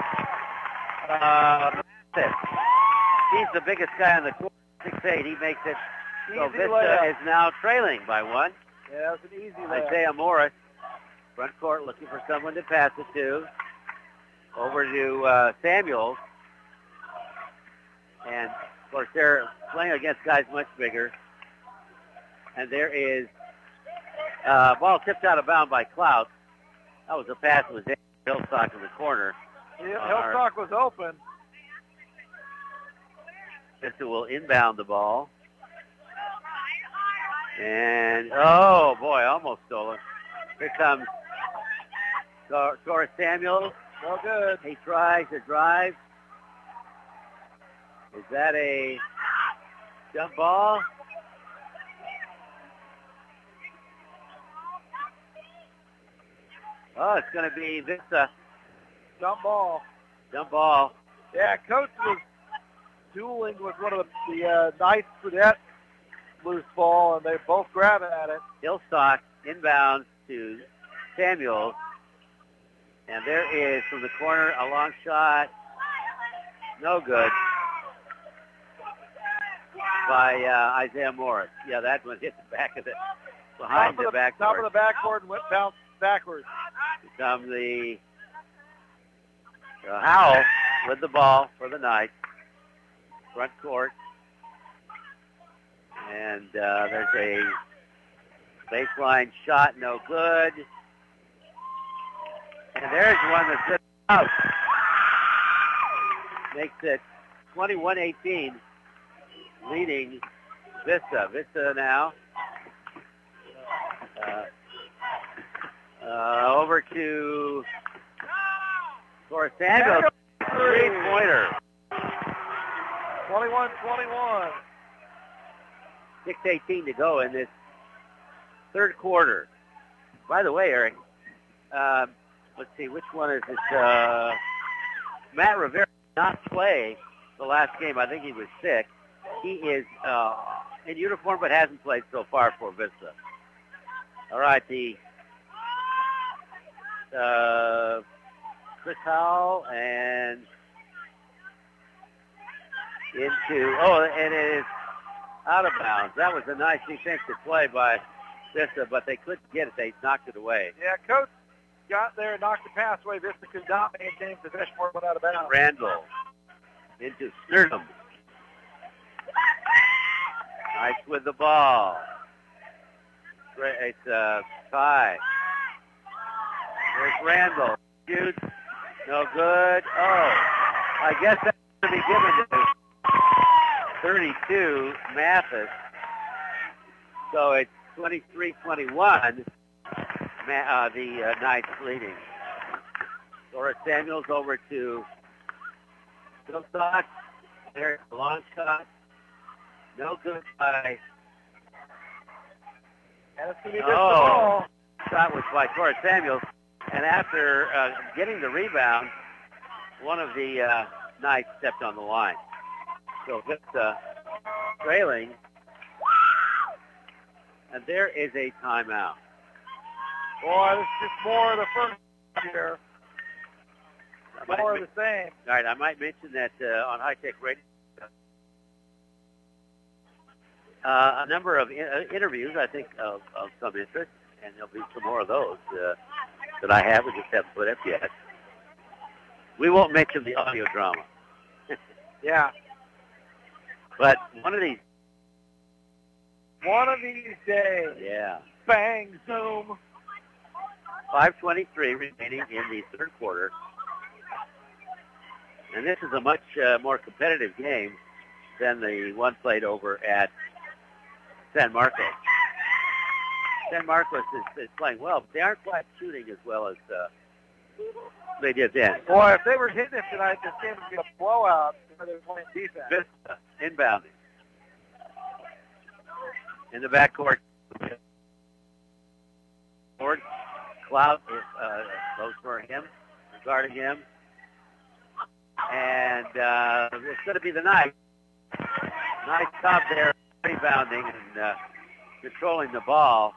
Mathis. He's the biggest guy on the court, 6'8". He makes it. So
Easy
Vista
layup.
is now trailing by one.
Yeah, it was an easy layup.
Isaiah Morris, front court, looking for someone to pass it to. Over to Samuels. And, of course, they're playing against guys much bigger. And there is ball tipped out of bounds by Clout. That was a pass that was Hillstock in the corner.
Hillstock was open.
Vista will inbound the ball. And, oh, boy, almost stolen. Here comes Torres Samuels.
No good.
He tries to drive. Is that a jump ball? Oh, it's going to be Vista.
Jump ball.
Jump ball.
Yeah, Coach was dueling with one of the Knights for that loose ball, and they both grabbing at it.
Hillstock inbounds to Samuels. And there is, from the corner, a long shot. No good. By Isaiah Morris. Yeah, that one hit the back of the, behind the backboard.
Top of the backboard and went bounced backwards.
Become the Howell with the ball for the Knights. Front court. And there's a baseline shot, no good. And there's one that's out. Makes it 21-18, leading Vista. Vista now. Over to Torres Samuels. Three-pointer.
21-21.
6:18 to go in this third quarter. By the way, Eric, let's see, which one is this? Matt Rivera did not play the last game. I think he was sick. He is in uniform but hasn't played so far for Vista. All right, the Chris Howell and into, and it is out of bounds. That was a nice defensive play by Vista, but they couldn't get it. They knocked it away.
Yeah, Coach got there and knocked the pass away. Vista could not maintain possession where it went out of bounds.
Randall into Sternum. Nice with the ball. It's Ty. There's Randall. Shoots. No good. Oh, I guess that's going to be given to 32, Mathis. So it's 23-21, the Knights leading. Torres Samuels over to Hillstock. There's a long shot. No good by...
And it's going to be the ball.
Shot was by Torres Samuels. And after getting the rebound, one of the Knights stepped on the line. So Vista trailing. And there is a timeout.
Boy, this is just more of the first here. More of the same.
All right, I might mention that on High Tech Radio, a number of interviews, I think, of some interest, and there'll be some more of those that I have. We just haven't put up yet. We won't mention the audio drama.
Yeah.
But one of these
One of these days.
Yeah.
Bang, zoom.
5:23 remaining in the third quarter. And this is a much more competitive game than the one played over at San Marcos. San Marcos is playing well, but they aren't quite shooting as well as they did then.
Boy, if they were hitting it tonight, this game would be a blowout. They're playing defense.
Vista inbounding. In the backcourt. Cloud is close for him, guarding him. And it's going to be the Knights. Nice job there, rebounding and controlling the ball.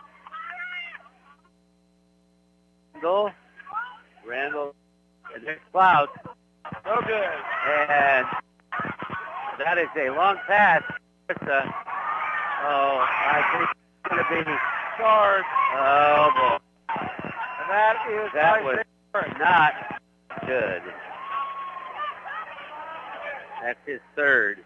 Randall, and there's Cloud.
No good.
And that is a long pass. I think it's going to be
charged.
Oh, boy.
And that
was not good. That's his third.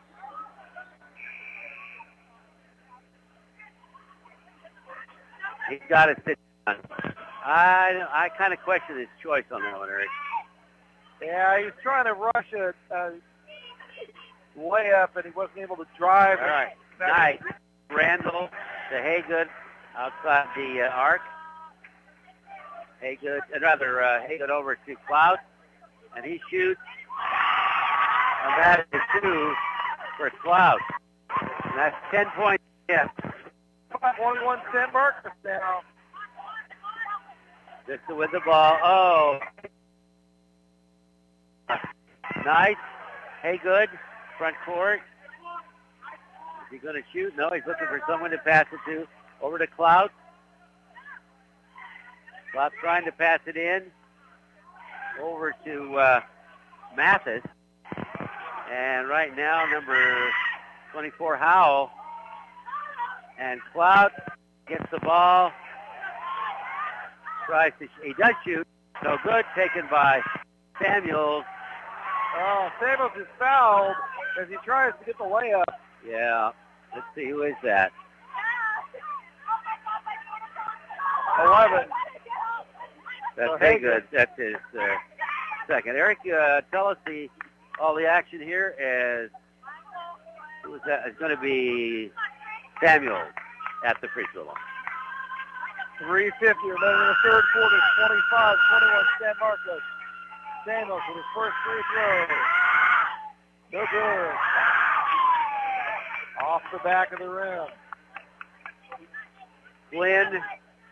He's got to sit down. I kind of question his choice on that one, Eric.
Yeah, he's trying to rush a layup, and he wasn't able to drive.
All right. Nice. Randall to Haygood outside the arc. Haygood over to Cloud, and he shoots. And that is 2 for Cloud. And that's 10 points. Yeah.
5-1 San Marcos now.
Just with the ball. Oh. Nice. Haygood, front court. Is he going to shoot? No, he's looking for someone to pass it to. Over to Cloud. Cloud trying to pass it in. Over to Mathis. And right now, number 24, Howell. And Cloud gets the ball. He does shoot. No good. Taken by Samuels.
Oh, Samuels is fouled as he tries to get the layup.
Yeah. Let's see, who is that?
11.
That's Haygood. That's his second. Eric, tell us all the action here is who was that? It's going to be Samuel at the free throw line.
3:50 remaining in the third quarter. 25-21 San Marcos. Samuels with his first free throw. No good. Off the back of the rim.
Flynn.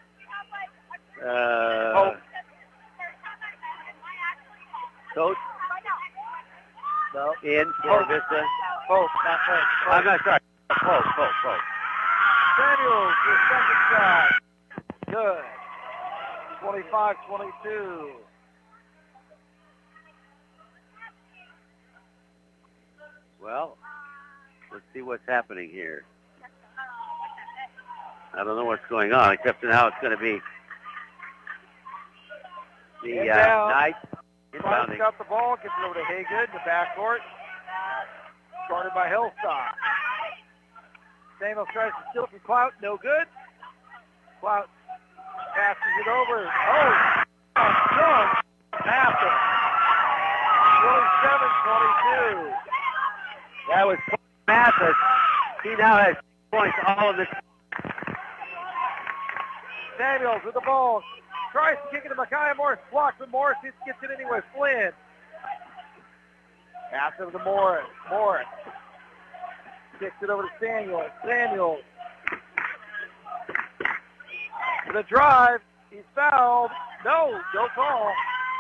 Coach.
No.
In for Vista.
Pope, not Pope.
I'm not sorry. Pope.
Samuels, his second shot. Good. 25-22.
Well, let's see what's happening here. I don't know what's going on, except now it's going to be the Knights inbounding.
Got the ball, gets it over to Haygood in the backcourt. Started by Hillstock. Samuels tries to steal from Clout, no good. Clout passes it over. Oh, dunk. Massive. 27-22.
That was Mathis. He now has points all of this.
Samuels with the ball. Tries to kick it to Micaiah Morris. Blocked, but Morris gets it anyway. Flynn. Pass over to Morris. Morris. Kicks it over to Samuels. Samuels. The drive. He's fouled. No call.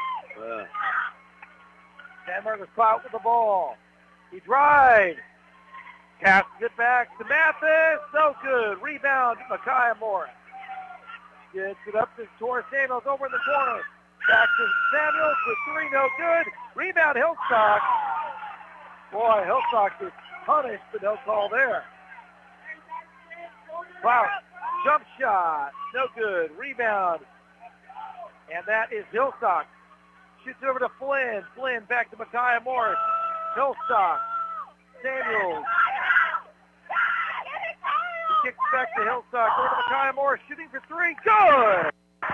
San Marcos Clout with the ball. He drives. Passes it back to Mathis. No good. Rebound, Micaiah Morris. Gets it up to Torres Samuels over in the corner. Back to Samuels with three, no good. Rebound, Hillstock. Boy, Hillstock is punished, but no call there. Clout, jump shot, no good. Rebound, and that is Hillstock. Shoots it over to Flynn. Flynn back to Micaiah Morris. Hillstock, Samuels. kicks back to Hillstock. Over to Micaiah Morris, shooting for three. Good!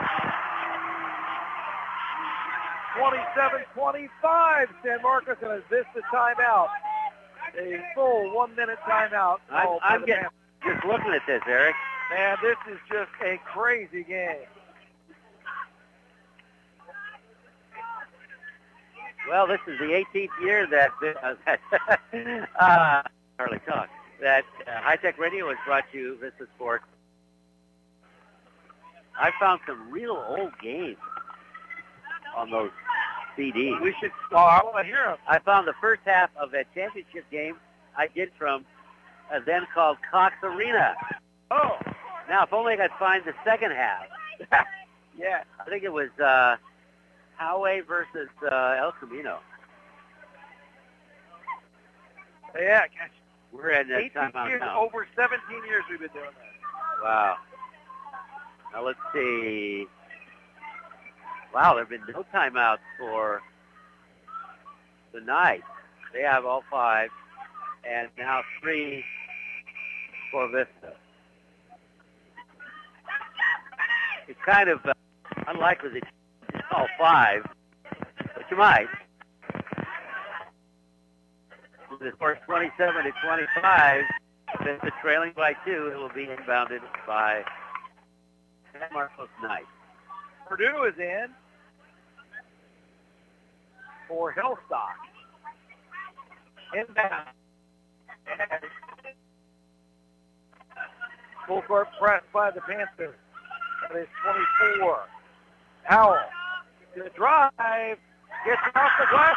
27-25. San Marcos and has missed the timeout. A full 1 minute timeout.
I'm just looking at this, Eric.
Man, this is just a crazy game.
Well, this is the 18th year that Charlie talk. That High Tech Radio has brought you Vista Sports. I found some real old games on those CDs.
We should. Oh, I want to hear them.
I found the first half of that championship game I did from a then called Cox Arena.
Oh.
Now, if only I could find the second half.
Yeah.
I think it was Poway versus El Camino.
Yeah, gosh.
We're at that
18
timeout
years,
now.
over 17 years we've been doing that.
Wow. Now let's see. Wow, there have been no timeouts for the Knights. They have all 5, and now 3 for Vista. It's kind of unlikely that you all 5, but you might. With the score 27-25, Vista trailing by 2. It will be inbounded by San Marcos Knights.
Purdue is in for Hillstock. Inbound. Full court press by the Panthers. That is 24. Howell to the drive. Gets it off the glass.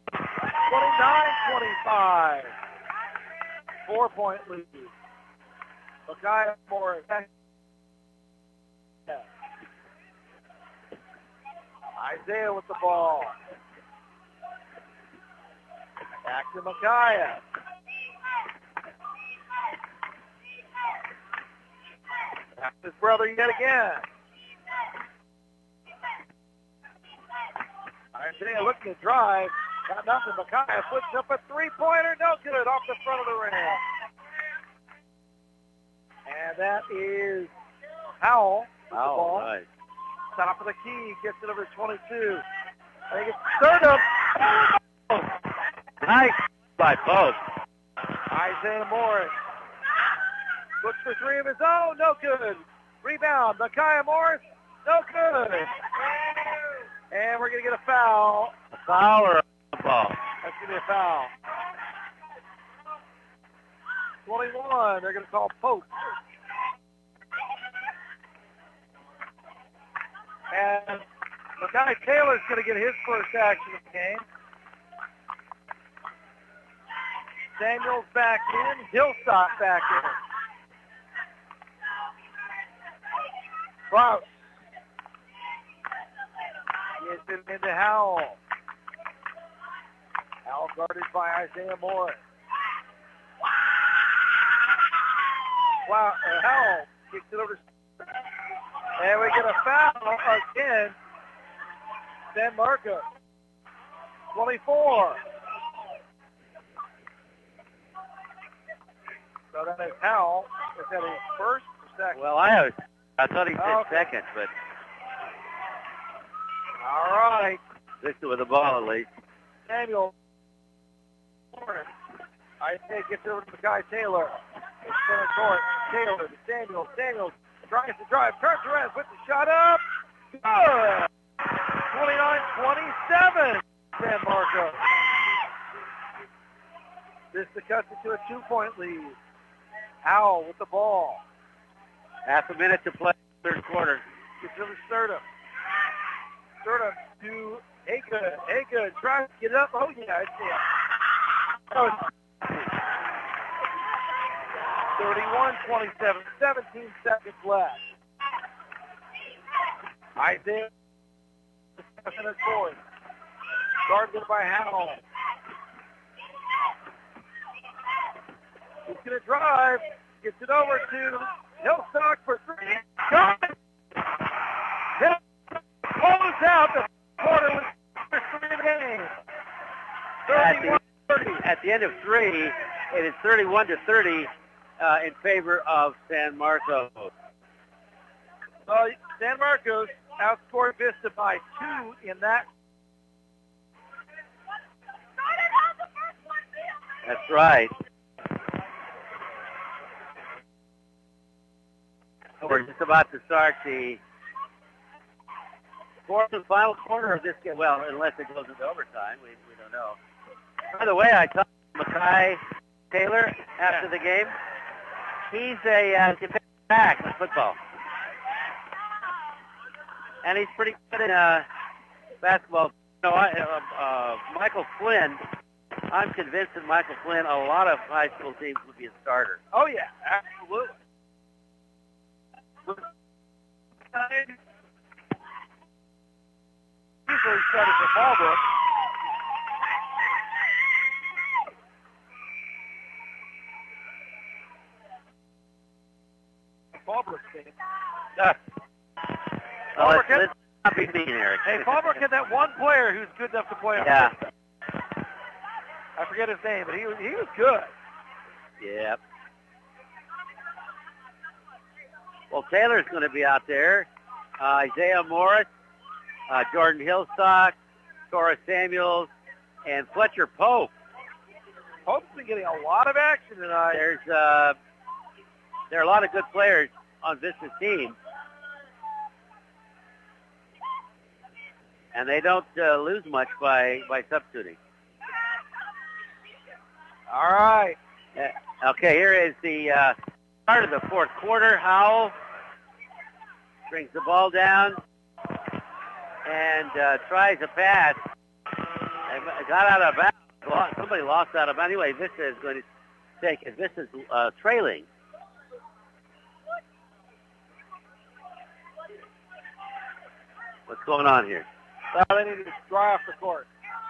29-25. 4-point lead. Micaiah Morris. Isaiah with the ball. Back to Micaiah. Back to his brother yet again. Isaiah looking to drive. Got nothing. Micaiah puts up a three-pointer. No good. Off the front of the rim. And that is Howell with the ball.
Nice.
Top of the key. Gets it over to 22. I think it's third up.
Nice by both.
Isaiah Morris looks for three of his own. No good. Rebound. Micaiah Morris. No good. And we're going to get a foul.
A foul or a ball?
That's going to be a foul. 21. They're going to call Pope. And Micaiah Taylor's going to get his first action of the game. Samuels back in. Hillstock back in. Crouch. Gets it into Howell. Howell guarded by Isaiah Morris. Wow, Howell kicks it over. And we get a foul again. San Marcos. 24. So that is Howell. Is that his first or second?
Well, I thought he said second, but
all right.
this with the ball at least.
Samuel. Isaiah gets over to Micaiah Taylor. It's center court. Taylor to Samuel. Samuel tries to drive. Turns around. Puts the shot up. Good. 29-27. San Marcos. This cuts it to a 2-point lead. Howell with the ball.
Half a minute to play, third quarter.
Gets over Sturda. Sturda to Haygood. Haygood tries to get it up. Oh, yeah, I see it. Oh, 31-27. 17 seconds left. Isaiah in his court. Guarded by Howell. He's going to drive. Gets it over to Hillstock for three. Got it. Close out the quarter with three of the game. 31-30.
At the end of three, it is 31-30 in favor of San Marcos.
So San Marcos outscored Vista by 2 in that.
That's right. We're just about to start the fourth and final quarter of this game. Well, unless it goes into overtime, we don't know. By the way, I talked to Makai Taylor after the game. He's a defensive back in football, and he's pretty good in basketball. Michael Flynn. I'm convinced that Michael Flynn, a lot of high school teams would be a starter.
Oh yeah, absolutely. Usually started for Fallbrook. Fallbrook's game.
Let's not be mean, Eric.
Hey, Fallbrook had that one player who's good enough to play on
Yeah.
Vista. I forget his name, but he was good.
Yep. Well, Taylor's going to be out there. Isaiah Morris, Jordan Hillstock, Cora Samuels, and Fletcher Pope.
Pope's been getting a lot of action tonight.
There are a lot of good players on Vista's team, and they don't lose much by substituting.
All right.
Okay, here is the start of the fourth quarter. Howell brings the ball down and tries a pass. Got out of bounds. Somebody lost out of bounds. Anyway, Vista is going to take it. Vista's trailing. What's going on here?
Well, they need to dry off the court.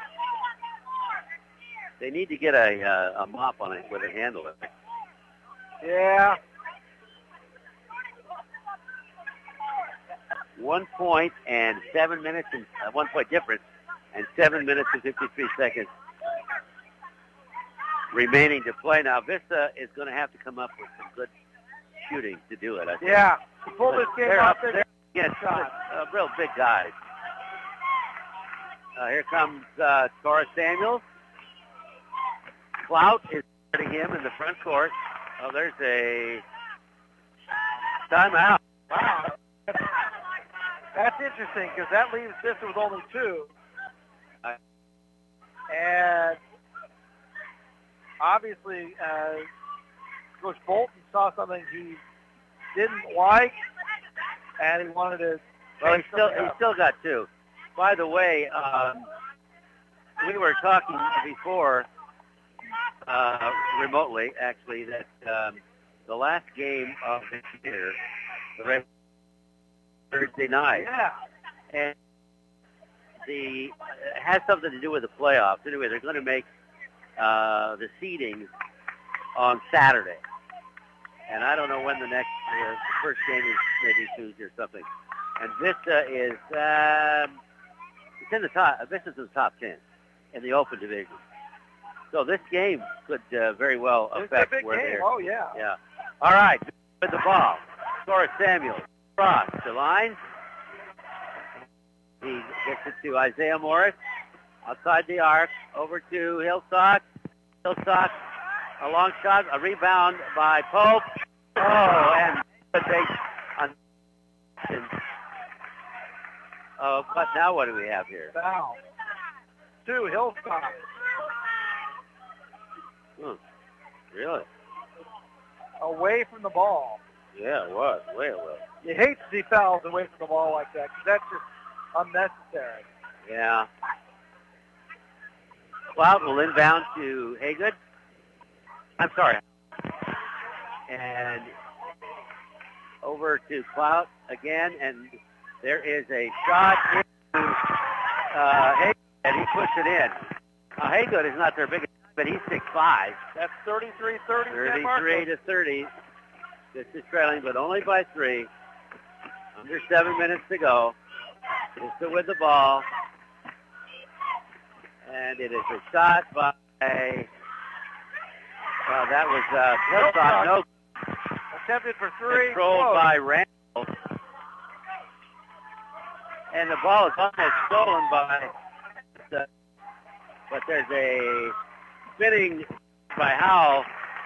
They need to get a mop on it with a handle.
Yeah.
1 point and 7 minutes and 1 point difference and 7 minutes and 53 seconds remaining to play. Now Vista is going to have to come up with some good shooting to do it. I think.
Yeah. To pull this game
They're
off,
they're against real big guys. Here comes Cora Samuels. Clout is starting him in the front court. Oh, there's a timeout.
Wow. That's interesting because that leaves Vista with only 2. And obviously, Coach Bolton saw something he didn't like, and he wanted to.
Well, he still got 2. By the way, we were talking before remotely, actually, that the last game of the year, the Thursday night, and it has something to do with the playoffs. Anyway, they're going to make the seedings on Saturday, and I don't know when the first game is, maybe Tuesday or something. And Vista is it's in the top. Vista's in the top 10 in the Open division. So this game could very well affect where they're.
Oh yeah.
Yeah. All right, with the ball, Cora Samuel cross the line. He gets it to Isaiah Morris outside the arc, over to Hillstock. Hillstock, a long shot, a rebound by Pope. Oh, and but now what do we have here?
Foul. 2, Hillstock.
Really?
Away from the ball.
Yeah, it was. Way it was.
You hate to see fouls away from the ball like that because that's just unnecessary.
Yeah. Cloud will inbound to Haygood. I'm sorry. And over to Cloud again, and there is a shot into Haygood, and he puts it in. Haygood is not their biggest, but he's 6'5".
That's 33-30.
33-30. This is trailing, but only by 3. Under 7 minutes to go. Vista with the ball. And it is a shot by, that was Hillstock.
attempted for three.
Controlled
Close.
by Randall. And the ball is almost stolen by, but there's a spinning by Howell,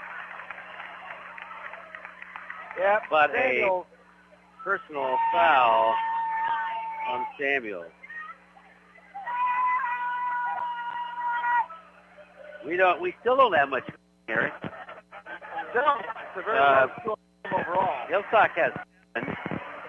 Yep,
but
Samuels.
a personal foul on Samuel. We still don't have much here.
No, it's a very low score overall.
Hillstock has 7.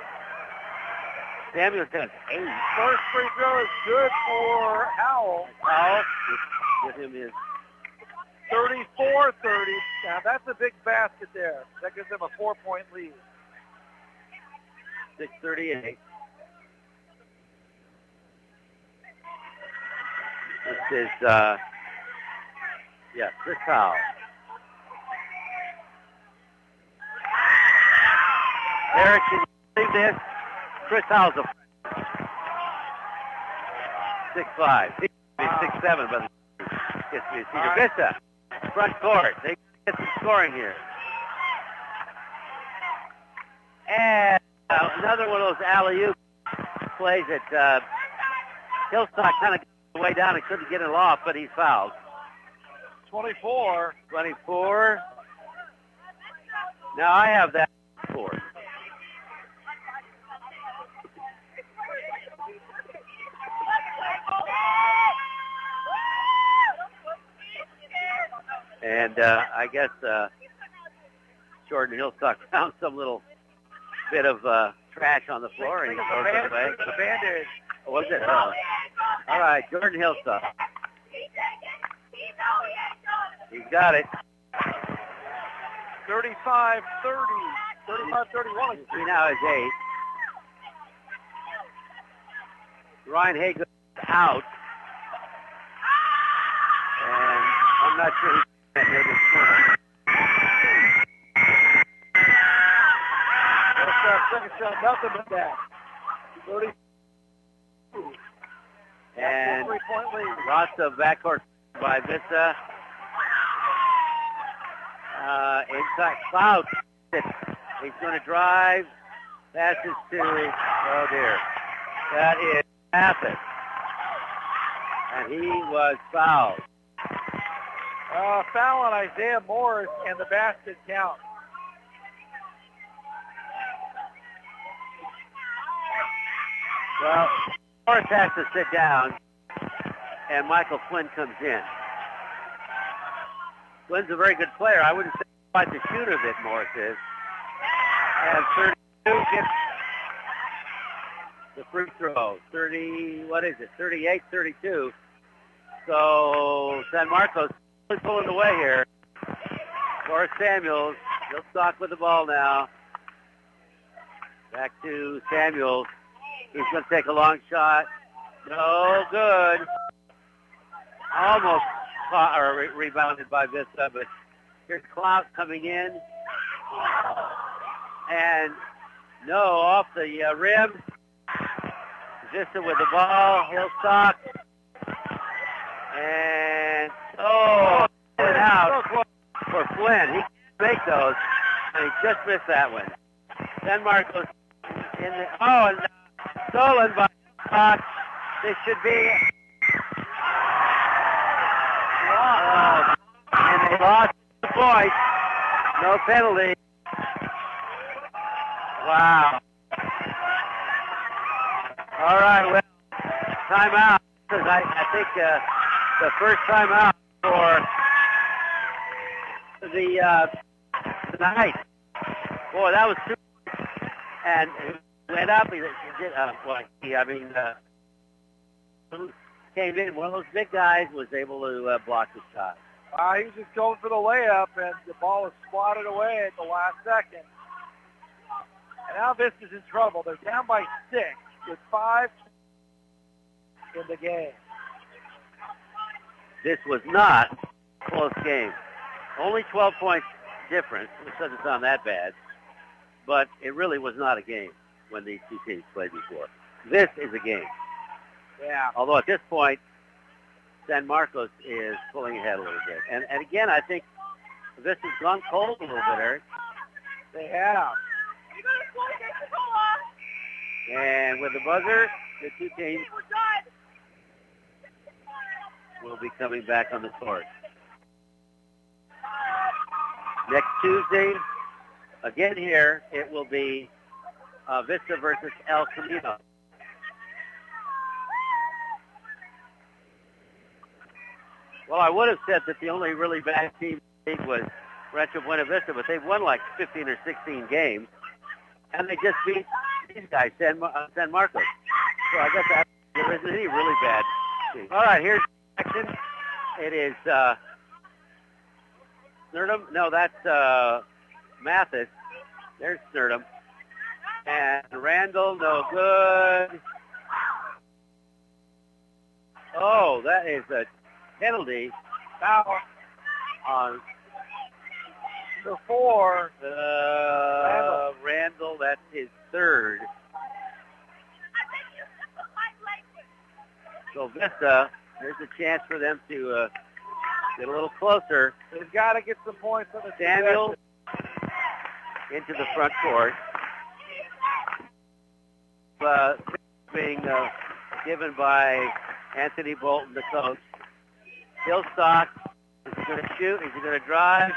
Samuel has 8.
First free throw is good for Howell.
Howell, give him his
34-30. Now that's a big basket there. That gives them a 4-point lead.
6:38. This is, Chris Howell. Eric, can you believe this? Chris Howell's a 6'5". He's 6'7", but gets me a senior. Vista, front court. They get some scoring here. And another one of those alley-oop plays that Hillstock kind of got way down and couldn't get it off, but he's fouled.
24.
Now I have that score. And I guess Jordan Hillstock found some little bit of trash on the floor and he throws it away.
The Band-Aid.
Oh, was it? All right, Jordan Hillstock. He's got it.
35-30. 35-31.
He now has 8. Ryan Hager out. And I'm not sure he can make it score.
Second shot, nothing but that. 32.
And
3-point lead.
Rasta backcourt by Vista. Inside Cloud. He's going to drive. Passes to, oh dear. That is Mathis. And he was fouled.
Foul on Isaiah Morris and the basket count.
Well, Morris has to sit down, and Michael Flynn comes in. Flynn's a very good player. I wouldn't say quite the shooter that Morris is. And 32 gets the free throw. 38-32. So San Marcos is pulling away here. Forrest Samuels, Hillstock with the ball now. Back to Samuels. He's going to take a long shot. No good. Almost caught, or rebounded by Vista, but here's Clout coming in. And no, off the rim. Vista with the ball. Hillstock. And, it out for Flynn. He can't make those, and he just missed that one. San Marcos in the, and stolen by Hillstock. This should be, and they lost the point. No penalty. Wow. All right, well, timeout. I think the first timeout for the tonight. Boy, that was super. And it went up. He came in. One of those big guys was able to block the shot.
He was just going for the layup, and the ball was swatted away at the last second. And now Vista's in trouble. They're down by 6 with 5 in the game.
This was not a close game. Only 12 points difference, which doesn't sound that bad, but it really was not a game when these two teams played before. This is a game.
Yeah.
Although at this point, San Marcos is pulling ahead a little bit. And again, I think Vista's gone cold a little bit, Eric.
They have.
You got to score against the goal.
And with the buzzer, the two teams
We're done.
will be coming back on the court. Next Tuesday, again here, it will be Vista versus El Camino. Well, I would have said that the only really bad team in the league was Rancho Buena Vista, but they've won like 15 or 16 games, and they just beat these guys, San Marcos. So I guess there isn't any really bad team. All right, here's action. It is Snurdom. No, that's Mathis. There's Snurdom. And Randall, no good. Oh, that is a penalty
Foul
on
before
Randall. That's his third. So Vista, there's a chance for them to get a little closer.
they've got to get some points on the
Samuel into the front court. Being given by Anthony Bolton, the coach. Hillstock, is he going to shoot? Is he going to drive?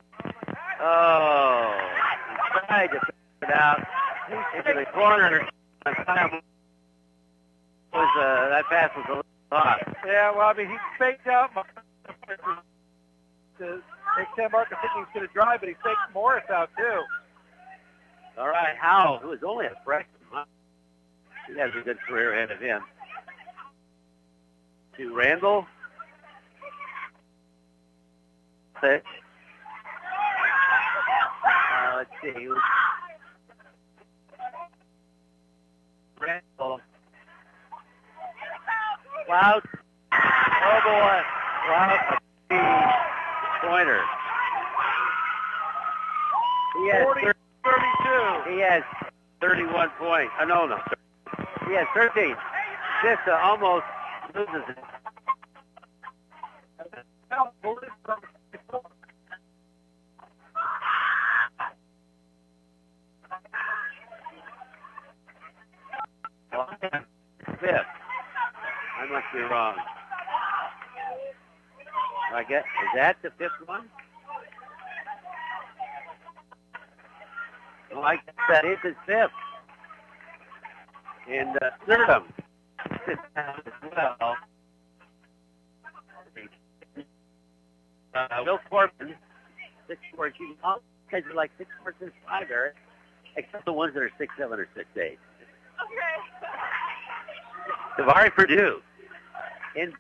Oh, he tried to figure it out into the corner. That pass was a little off.
Yeah, well, I mean, he faked out to make San Marcos think he's going to drive, but he faked Morris out, too.
All right, Howell, who is only a freshman, huh? He has a good career ahead of him. To Randall. Let's see. Randall. Cloud. Oh, boy. Cloud. Pointer. He has
32.
He has 31 points. No. He has 13. Vista almost loses it. Fifth. I must be wrong. I guess, is that the fifth one? Well, I guess that is his fifth. And Snurdom sits down as well. Will Corbin, 6'4", shooting all guys are like 6'4", 6'5", Eric, except the ones that are 6'7" or 6'8".
Okay.
Davari Purdue. Here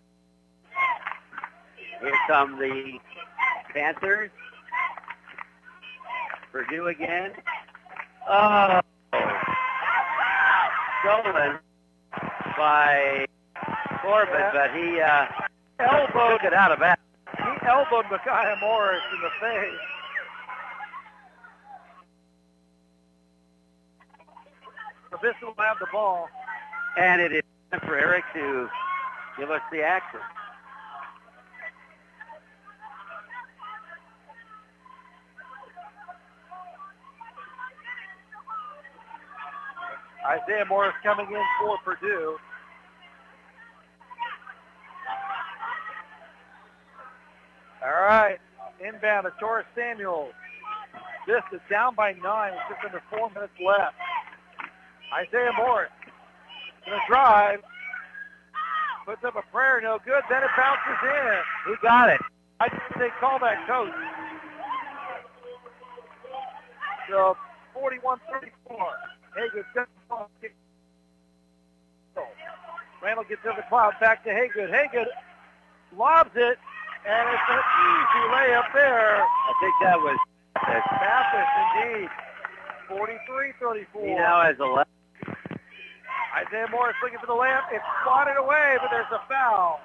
come the Panthers. Purdue again. Oh, stolen by Corbin, but he took it out of bounds.
He elbowed Micaiah Morris in the face. The Vista will have the ball.
And it is time for Eric to give us the action.
Isaiah Morris coming in for Purdue. All right, inbound to Taurus Samuels. This is down by 9, with just under 4 minutes left. Isaiah Morris going to drive. Puts up a prayer, no good. Then it bounces in.
Who got it?
I think they call that coach. So 41-34. Haygood gets the ball. Randall gets over the cloud, back to Haygood. Haygood lobs it, and it's an easy layup there.
I think that was
Mathis, indeed. 43-34.
He now has 11.
Isaiah Morris looking for the layup. It's swatted away, but there's a foul.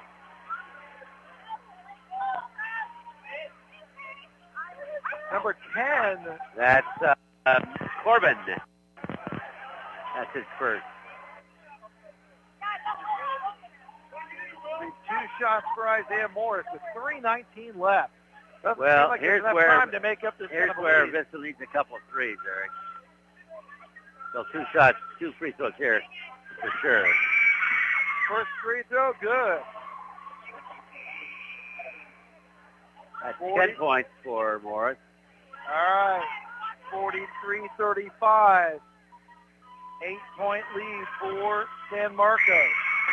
Number 10.
That's Corbin. That's his first.
2 shots for Isaiah Morris with 3:19 left. Doesn't
Well,
seem like there's
here's
enough
where
time to make up this
here's
kind of a
where
lead.
Vista needs a couple of threes, Eric. So 2 shots, 2 free throws here for sure.
First free throw, good.
That's
40.
10 points for Morris.
All right, 43-35. 8-point lead for San Marcos.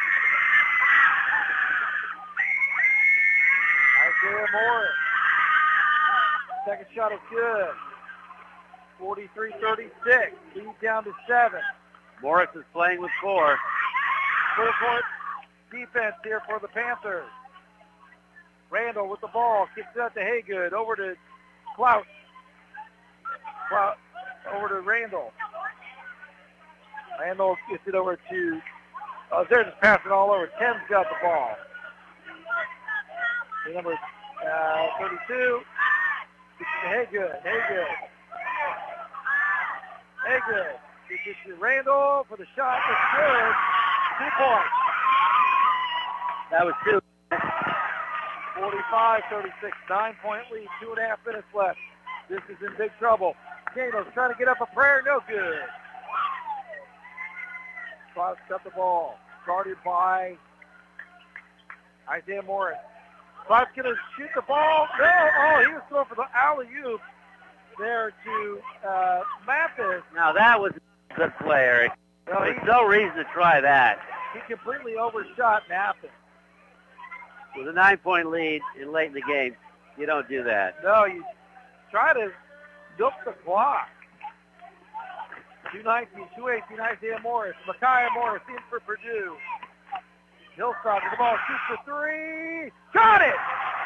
Isaiah Morris. Second shot is good. 43-36. Lead down to 7.
Morris is playing with 4.
Full-court defense here for the Panthers. Randall with the ball. Kicks it out to Haygood. Over to Clout. Over to Randall. Randall gets it over to... they're just passing all over. Tim's got the ball. The number 32. Haygood. Gets it to Randall for the shot. It's good. 2 points.
That was 2.
45-36. 9-point lead. 2.5 minutes left. This is in big trouble. Daniels trying to get up a prayer. No good. Clout's got the ball. Guarded by Isaiah Morris. Clout's going to shoot the ball. No. Oh, he was going for the alley-oop there to Mathis.
Now that was a good play, Eric.
No,
There's no reason to try that.
he completely overshot Mathis.
With a 9-point lead in late in the game, you don't do that.
No, you try to milk the clock. 219, 218, Isaiah Morris. Micaiah Morris in for Purdue. Hillstock with the ball, shoots for 3. Got it!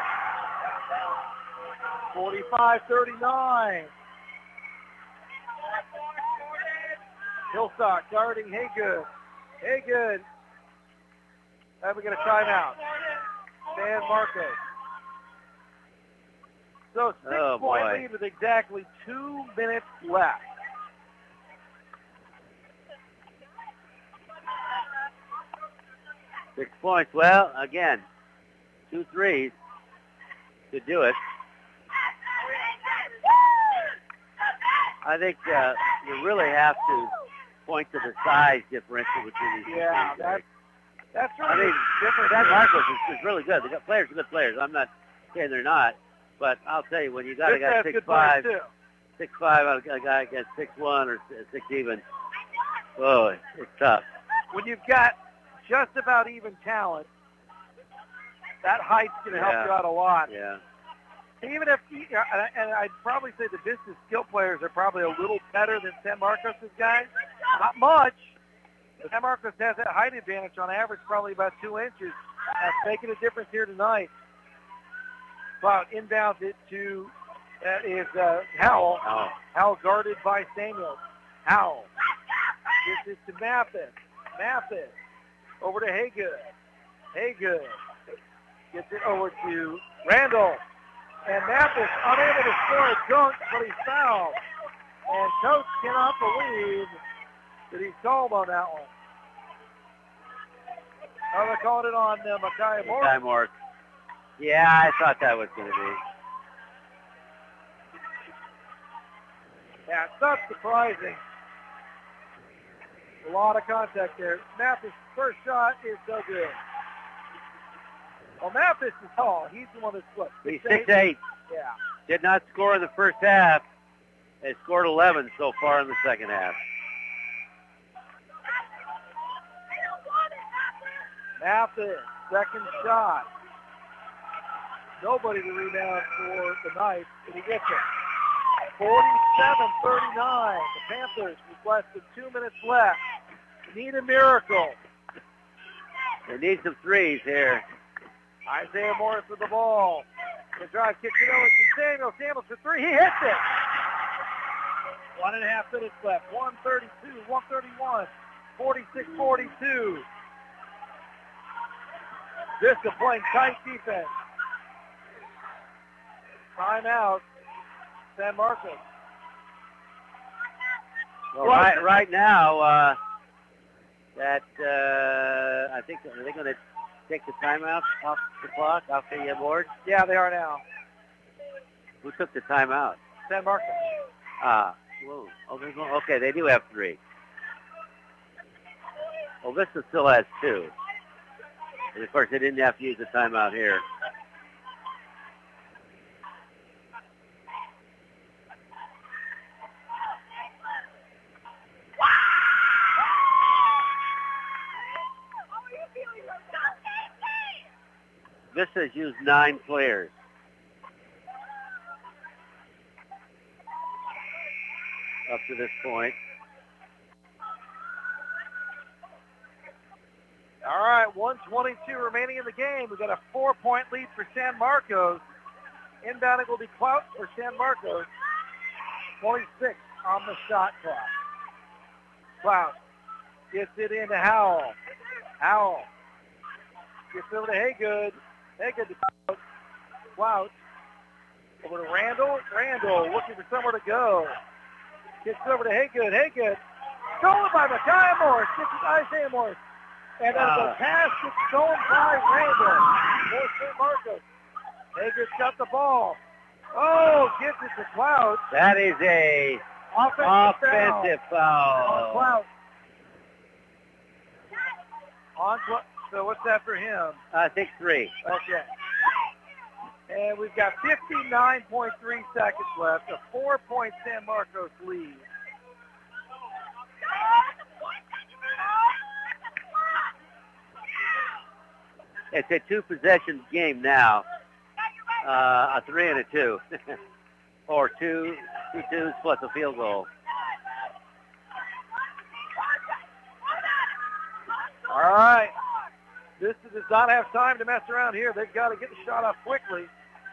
45-39. Hillstock guarding Haygood. Haygood. We get a timeout. San Marcos. So 6-point lead with exactly 2 minutes left.
Six points. Well, again, 2 threes to do it. I think you really have to point to the size differential between these
Yeah,
two teams.
that's
I
really
mean,
different.
San Marcos is really good. They got players, good players. I'm not saying they're not, but I'll tell you, when you got a guy
This has good players,
6'5",
too.
6'5", a guy against 6'1" or 6 even, oh, it's tough.
When you've got just about even talent, that height's going to help you out a lot.
Yeah.
Even if, and I'd probably say the business skill players are probably a little better than San Marcos' guys. Not much. But San Marcos has that height advantage on average, probably about 2 inches. That's making a difference here tonight. Clout inbounds it to, that is Howell.
Oh.
Howell guarded by Samuels. Howell. This is to Mathis. Mathis. Over to Haygood. Haygood gets it over to Randall. And Mathis unable to score a dunk, but he's fouled. And coach cannot believe that he's called on that one. Oh, they called it on Micaiah Morris.
Micaiah Morris. Yeah, I thought that was going to be.
Yeah, it's not surprising. A lot of contact there. Mathis' first shot is so good. Well, Mathis is tall. He's the one that's what?
He's 6'8".
Yeah.
Did not score in the first half. They scored 11 so far in the second half.
Mathis, second shot. Nobody to rebound for the Knights, and he gets it. 47-39. The Panthers with less than 2 minutes left. Need a miracle.
They need some threes here.
Isaiah Morris with the ball. The drive kicks it over to Samuel. Samuel for 3. He hits it. 1.5 minutes left. 132, 131, 46-42. Vista playing tight defense. Timeout. San Marcos.
Well, right now, I think are they going to take the timeout off the clock, off the board?
Yeah, they are now.
Who took the timeout?
San Marcos.
Whoa. Oh, okay, they do have 3. Well, Vista still has 2. And, of course, they didn't have to use the timeout here. Vista's used 9 players. Up to this point.
All right, 1:22 remaining in the game. We've got a 4-point lead for San Marcos. Inbounding will be Clout for San Marcos. 26 on the shot clock. Clout gets it into Howell. Howell gets over to Haygood. Haygood to Clout. Clout over to Randall. Randall looking for somewhere to go. Gets over to Haygood. Haygood. Stolen by Micaiah Morris. Gets it to Isaiah Morris. And then the pass gets stolen by Randall. For St. Marcos. Haygood's got the ball. Oh, gets it to Clout.
That is a offensive foul.
On Clout. So what's that for him?
I think 3.
Okay. And we've got 59.3 seconds left. A 4-point San Marcos lead.
It's a 2-possession game now. A 3 and a 2. Or 2 2s plus a field goal.
All right. This does not have time to mess around here. They've got to get the shot off quickly.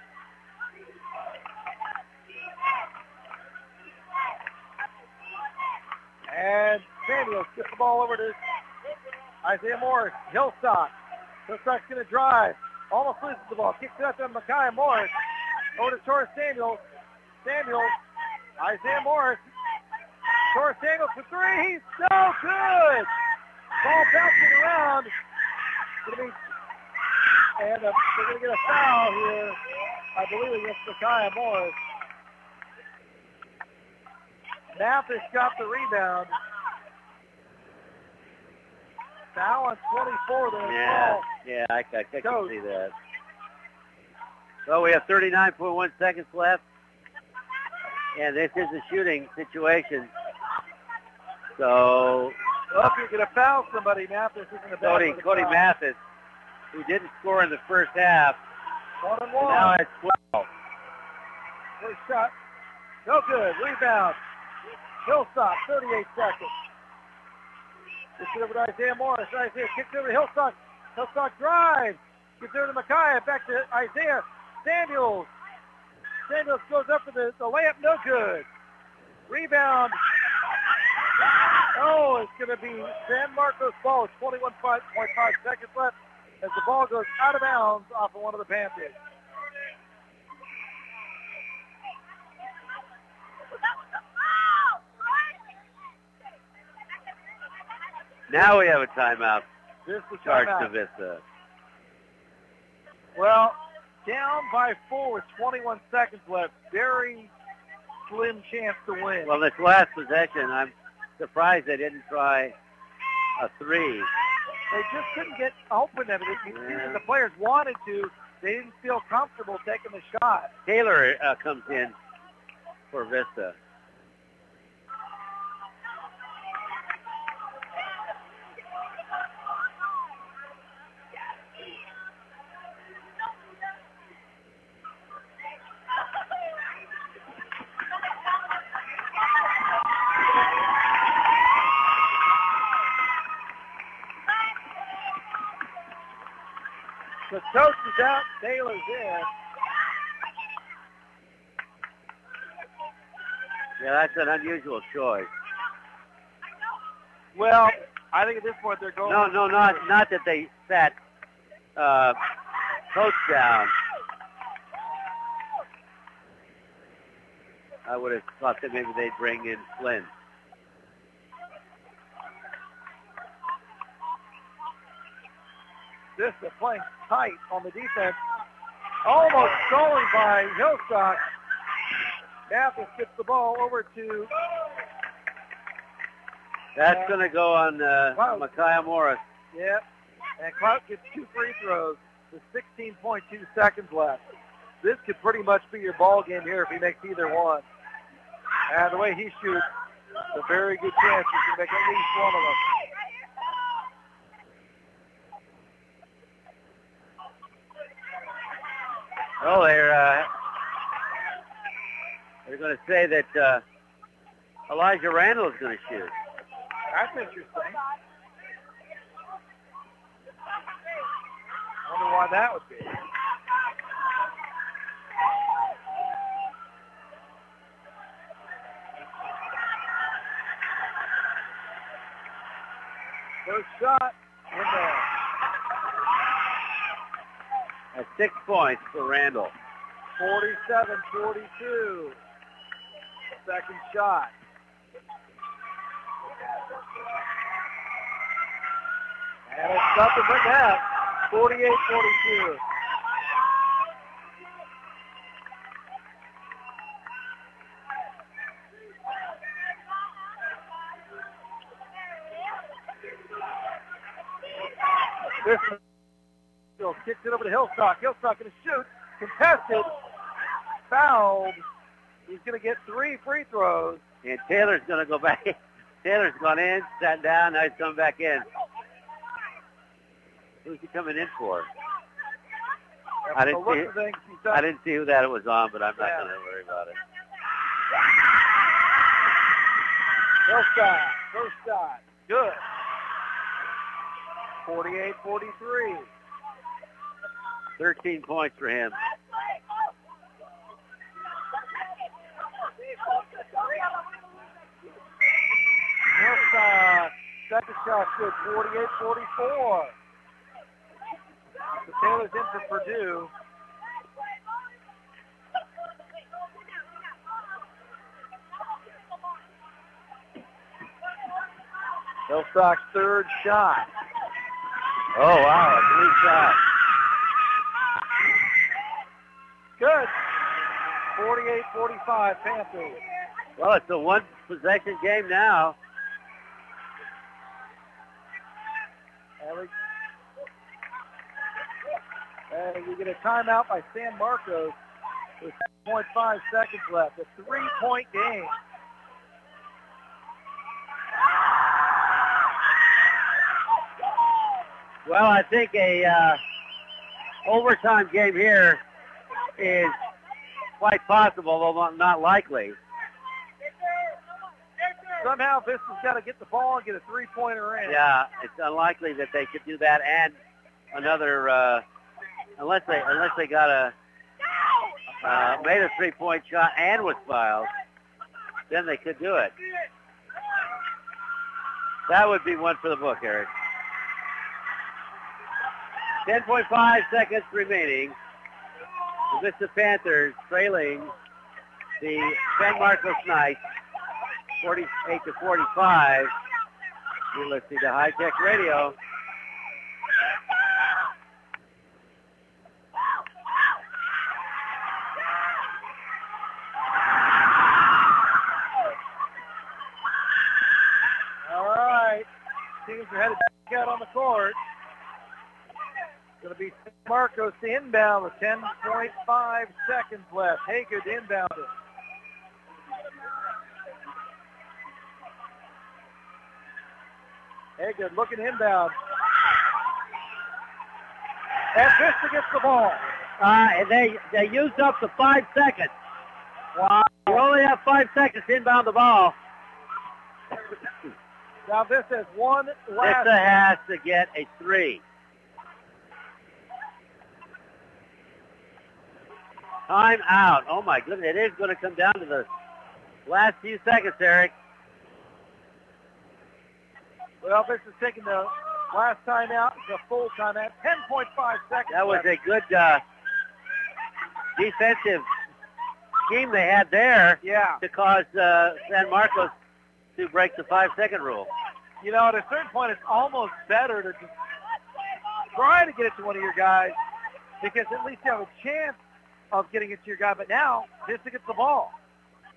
And Samuels gets the ball over to Isaiah Morris. Hillstock. Hillstock's going to drive. Almost loses the ball. Kicks it up to Micaiah Morris. Over to Torres Samuels. Samuels. Isaiah Morris. Torres Samuels for 3. He's so good. Ball bouncing around. And they're going to get a foul here, I believe, against Micaiah Morris. Mathis got the rebound. Foul on 24 there.
Yeah, I can see that. So we have 39.1 seconds left. And this is a shooting situation. So
if you're going to foul somebody, Mathis isn't a bad
Cody Mathis, who didn't score in the first half,
1-1.
Now it's 12.
First shot. No good. Rebound. Hillstock, 38 seconds. Gets it over to Isaiah Morris. Isaiah kicks over to Hillstock. Hillstock drives. Gets over to Micaiah. Back to Isaiah. Samuels. Samuels goes up for the layup. No good. Rebound. Oh, it's going to be San Marcos' ball. 21.5 seconds left as the ball goes out of bounds off of one of the Panthers.
Now we have a timeout.
This is
Charged
timeout.
to Vista.
Well, down by 4 with 21 seconds left. Very slim chance to win.
Well, this last possession, I'm surprised they didn't try a 3.
They just couldn't get open at it. You see that the players wanted to. They didn't feel comfortable taking the shot.
Taylor comes in for Vista.
The coach is out. Taylor's in.
Yeah, that's an unusual choice.
Well, I think at this point they're going.
No, not that they sat coach down. I would have thought that maybe they'd bring in Flynn.
This is playing tight on the defense. Almost stolen by Hillstock. Mathis gets the ball over to...
That's going to go on Micaiah Morris.
Yep. And Clout gets 2 free throws with 16.2 seconds left. This could pretty much be your ball game here if he makes either one. And the way he shoots, it's a very good chance he can make at least one of them.
Oh, they're going to say that Elijah Randall is going to shoot.
That's interesting. I wonder why that would be. First shot in there.
That's 6 points for Randall.
47-42. Second shot. And it's nothing but that. 48-42. This still kicks it over to Hillstock. Hillstock going to shoot. Contested. Fouled. He's going to get 3 free throws.
And Taylor's going to go back. Taylor's gone in, sat down, now he's coming back in. Who's he coming in for? I didn't see who that was on, but I'm not going to worry about it.
Hillstock. First shot. Good. 48-43.
13 points for him.
Hillstock. Second shot good. 48-44. The Taylor's in for Purdue. Hillstock's third shot.
Oh, wow, a 3 shot.
Good. 48-45 Panthers.
Well, it's a 1-possession game now.
And we get a timeout by San Marcos with 6.5 seconds left. A 3-point game.
Well, I think a overtime game here is quite possible, although not likely.
Somehow Vista's got to get the ball and get a 3-pointer in.
Yeah, it's unlikely that they could do that and another, unless they got made a 3-point shot and was fouled, then they could do it. That would be one for the book, Eric. 10.5 seconds remaining. The Vista Panthers trailing the San Marcos Knights 48-45. You're listening to High Tech Radio.
All right. Teams are headed back out on the court. It's going to be San Marcos to inbound with 10.5 seconds left. Hager to inbound it. Hager looking inbound. And Vista gets the ball.
And they used up the 5 seconds.
Wow.
You only have 5 seconds to inbound the ball.
Now this has one last.
Vista has to get a 3. Time out. Oh my goodness, it is going to come down to the last few seconds, Eric.
Well, this is taking the last time out. It's a full timeout. 10.5 seconds.
That was
left.
a good defensive scheme they had there to cause San Marcos to break the 5-second rule.
You know, at a certain point, it's almost better to just try to get it to one of your guys because at least you have a chance of getting it to your guy. But now, Vista gets the ball.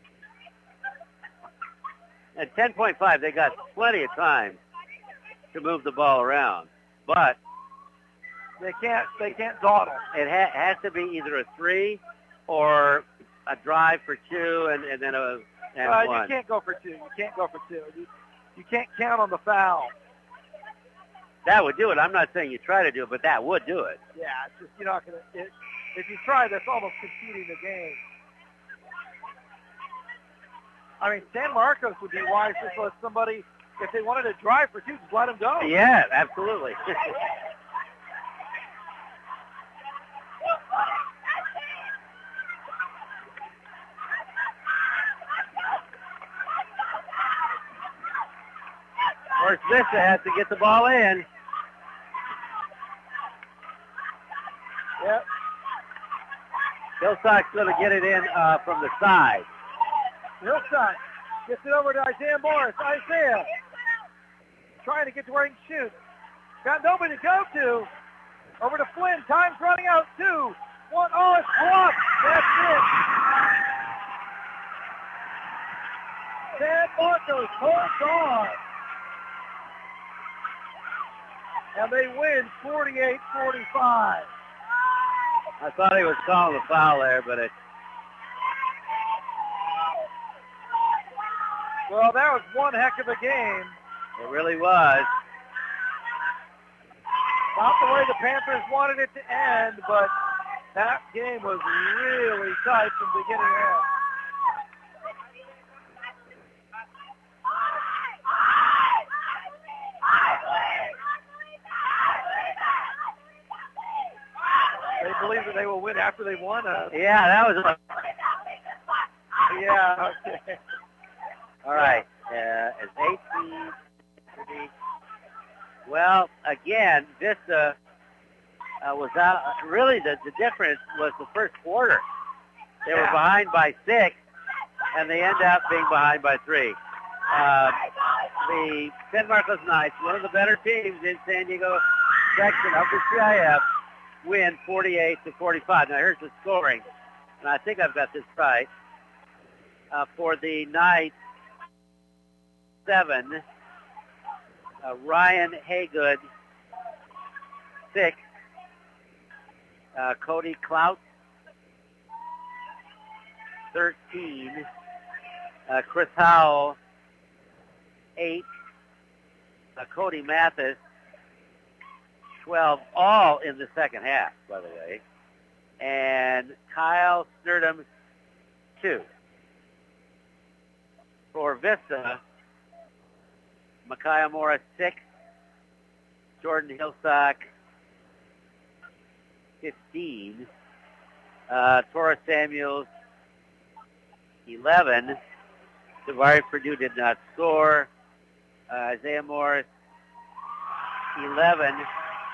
At 10.5, they got plenty of time to move the ball around, but
they can't dawdle.
It has to be either a 3 or a drive for 2 and then a and 1.
You can't go for 2. You can't go for 2. You can't count on the foul.
That would do it. I'm not saying you try to do it, but that would do it.
Yeah, it's just you're not going to. If you try, that's almost conceding the game. I mean, San Marcos would be wise to let somebody, if they wanted to drive for 2, just let them go.
Yeah, absolutely. Of course, Vista has to get the ball in.
Yep.
Hillstock's going to get it in from the side.
Hillstock gets it over to Isaiah Morris. Isaiah trying to get to where he can shoot. Got nobody to go to. Over to Flynn. Time's running out. 2, 1. Oh, it's blocked. That's it. San Marcos holds on. And they win 48-45.
I thought he was calling a foul there, but it...
Well, that was one heck of a game.
It really was.
Not the way the Panthers wanted it to end, but that game was really tight from beginning to end. They believe that they will win after they won.
Yeah, that was...
Yeah, okay.
All right. It's 18. Well, again, Vista was out. Really, the difference was the first quarter. They were behind by 6, and they end up being behind by 3. The San Marcos Knights, one of the better teams in San Diego section of the CIF, win 48-45. Now, here's the scoring, and I think I've got this right. For the Knights, 7. Ryan Haygood, 6. Cody Clout, 13. Chris Howell, 8. Cody Mathis, 12. All in the second half, by the way. And Kyle Snurdom, 2. For Vista, Micaiah Morris, 6. Jordan Hillstock, 15. Torres Samuels, 11. Davari Purdue did not score. Isaiah Morris, 11.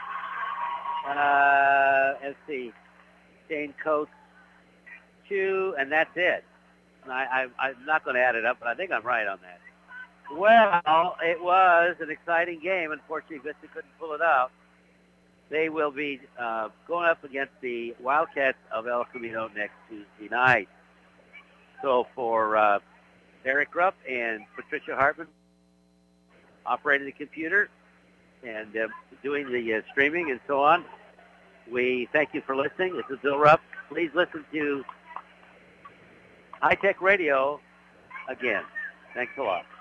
Let's see. Shane Coates, 2, and that's it. I'm not going to add it up, but I think I'm right on that. Well, it was an exciting game. Unfortunately, Vista couldn't pull it out. They will be going up against the Wildcats of El Camino next Tuesday night. So for Eric Rupp and Patricia Hartman, operating the computer and doing the streaming and so on, we thank you for listening. This is Bill Rupp. Please listen to High Tech Radio again. Thanks a lot.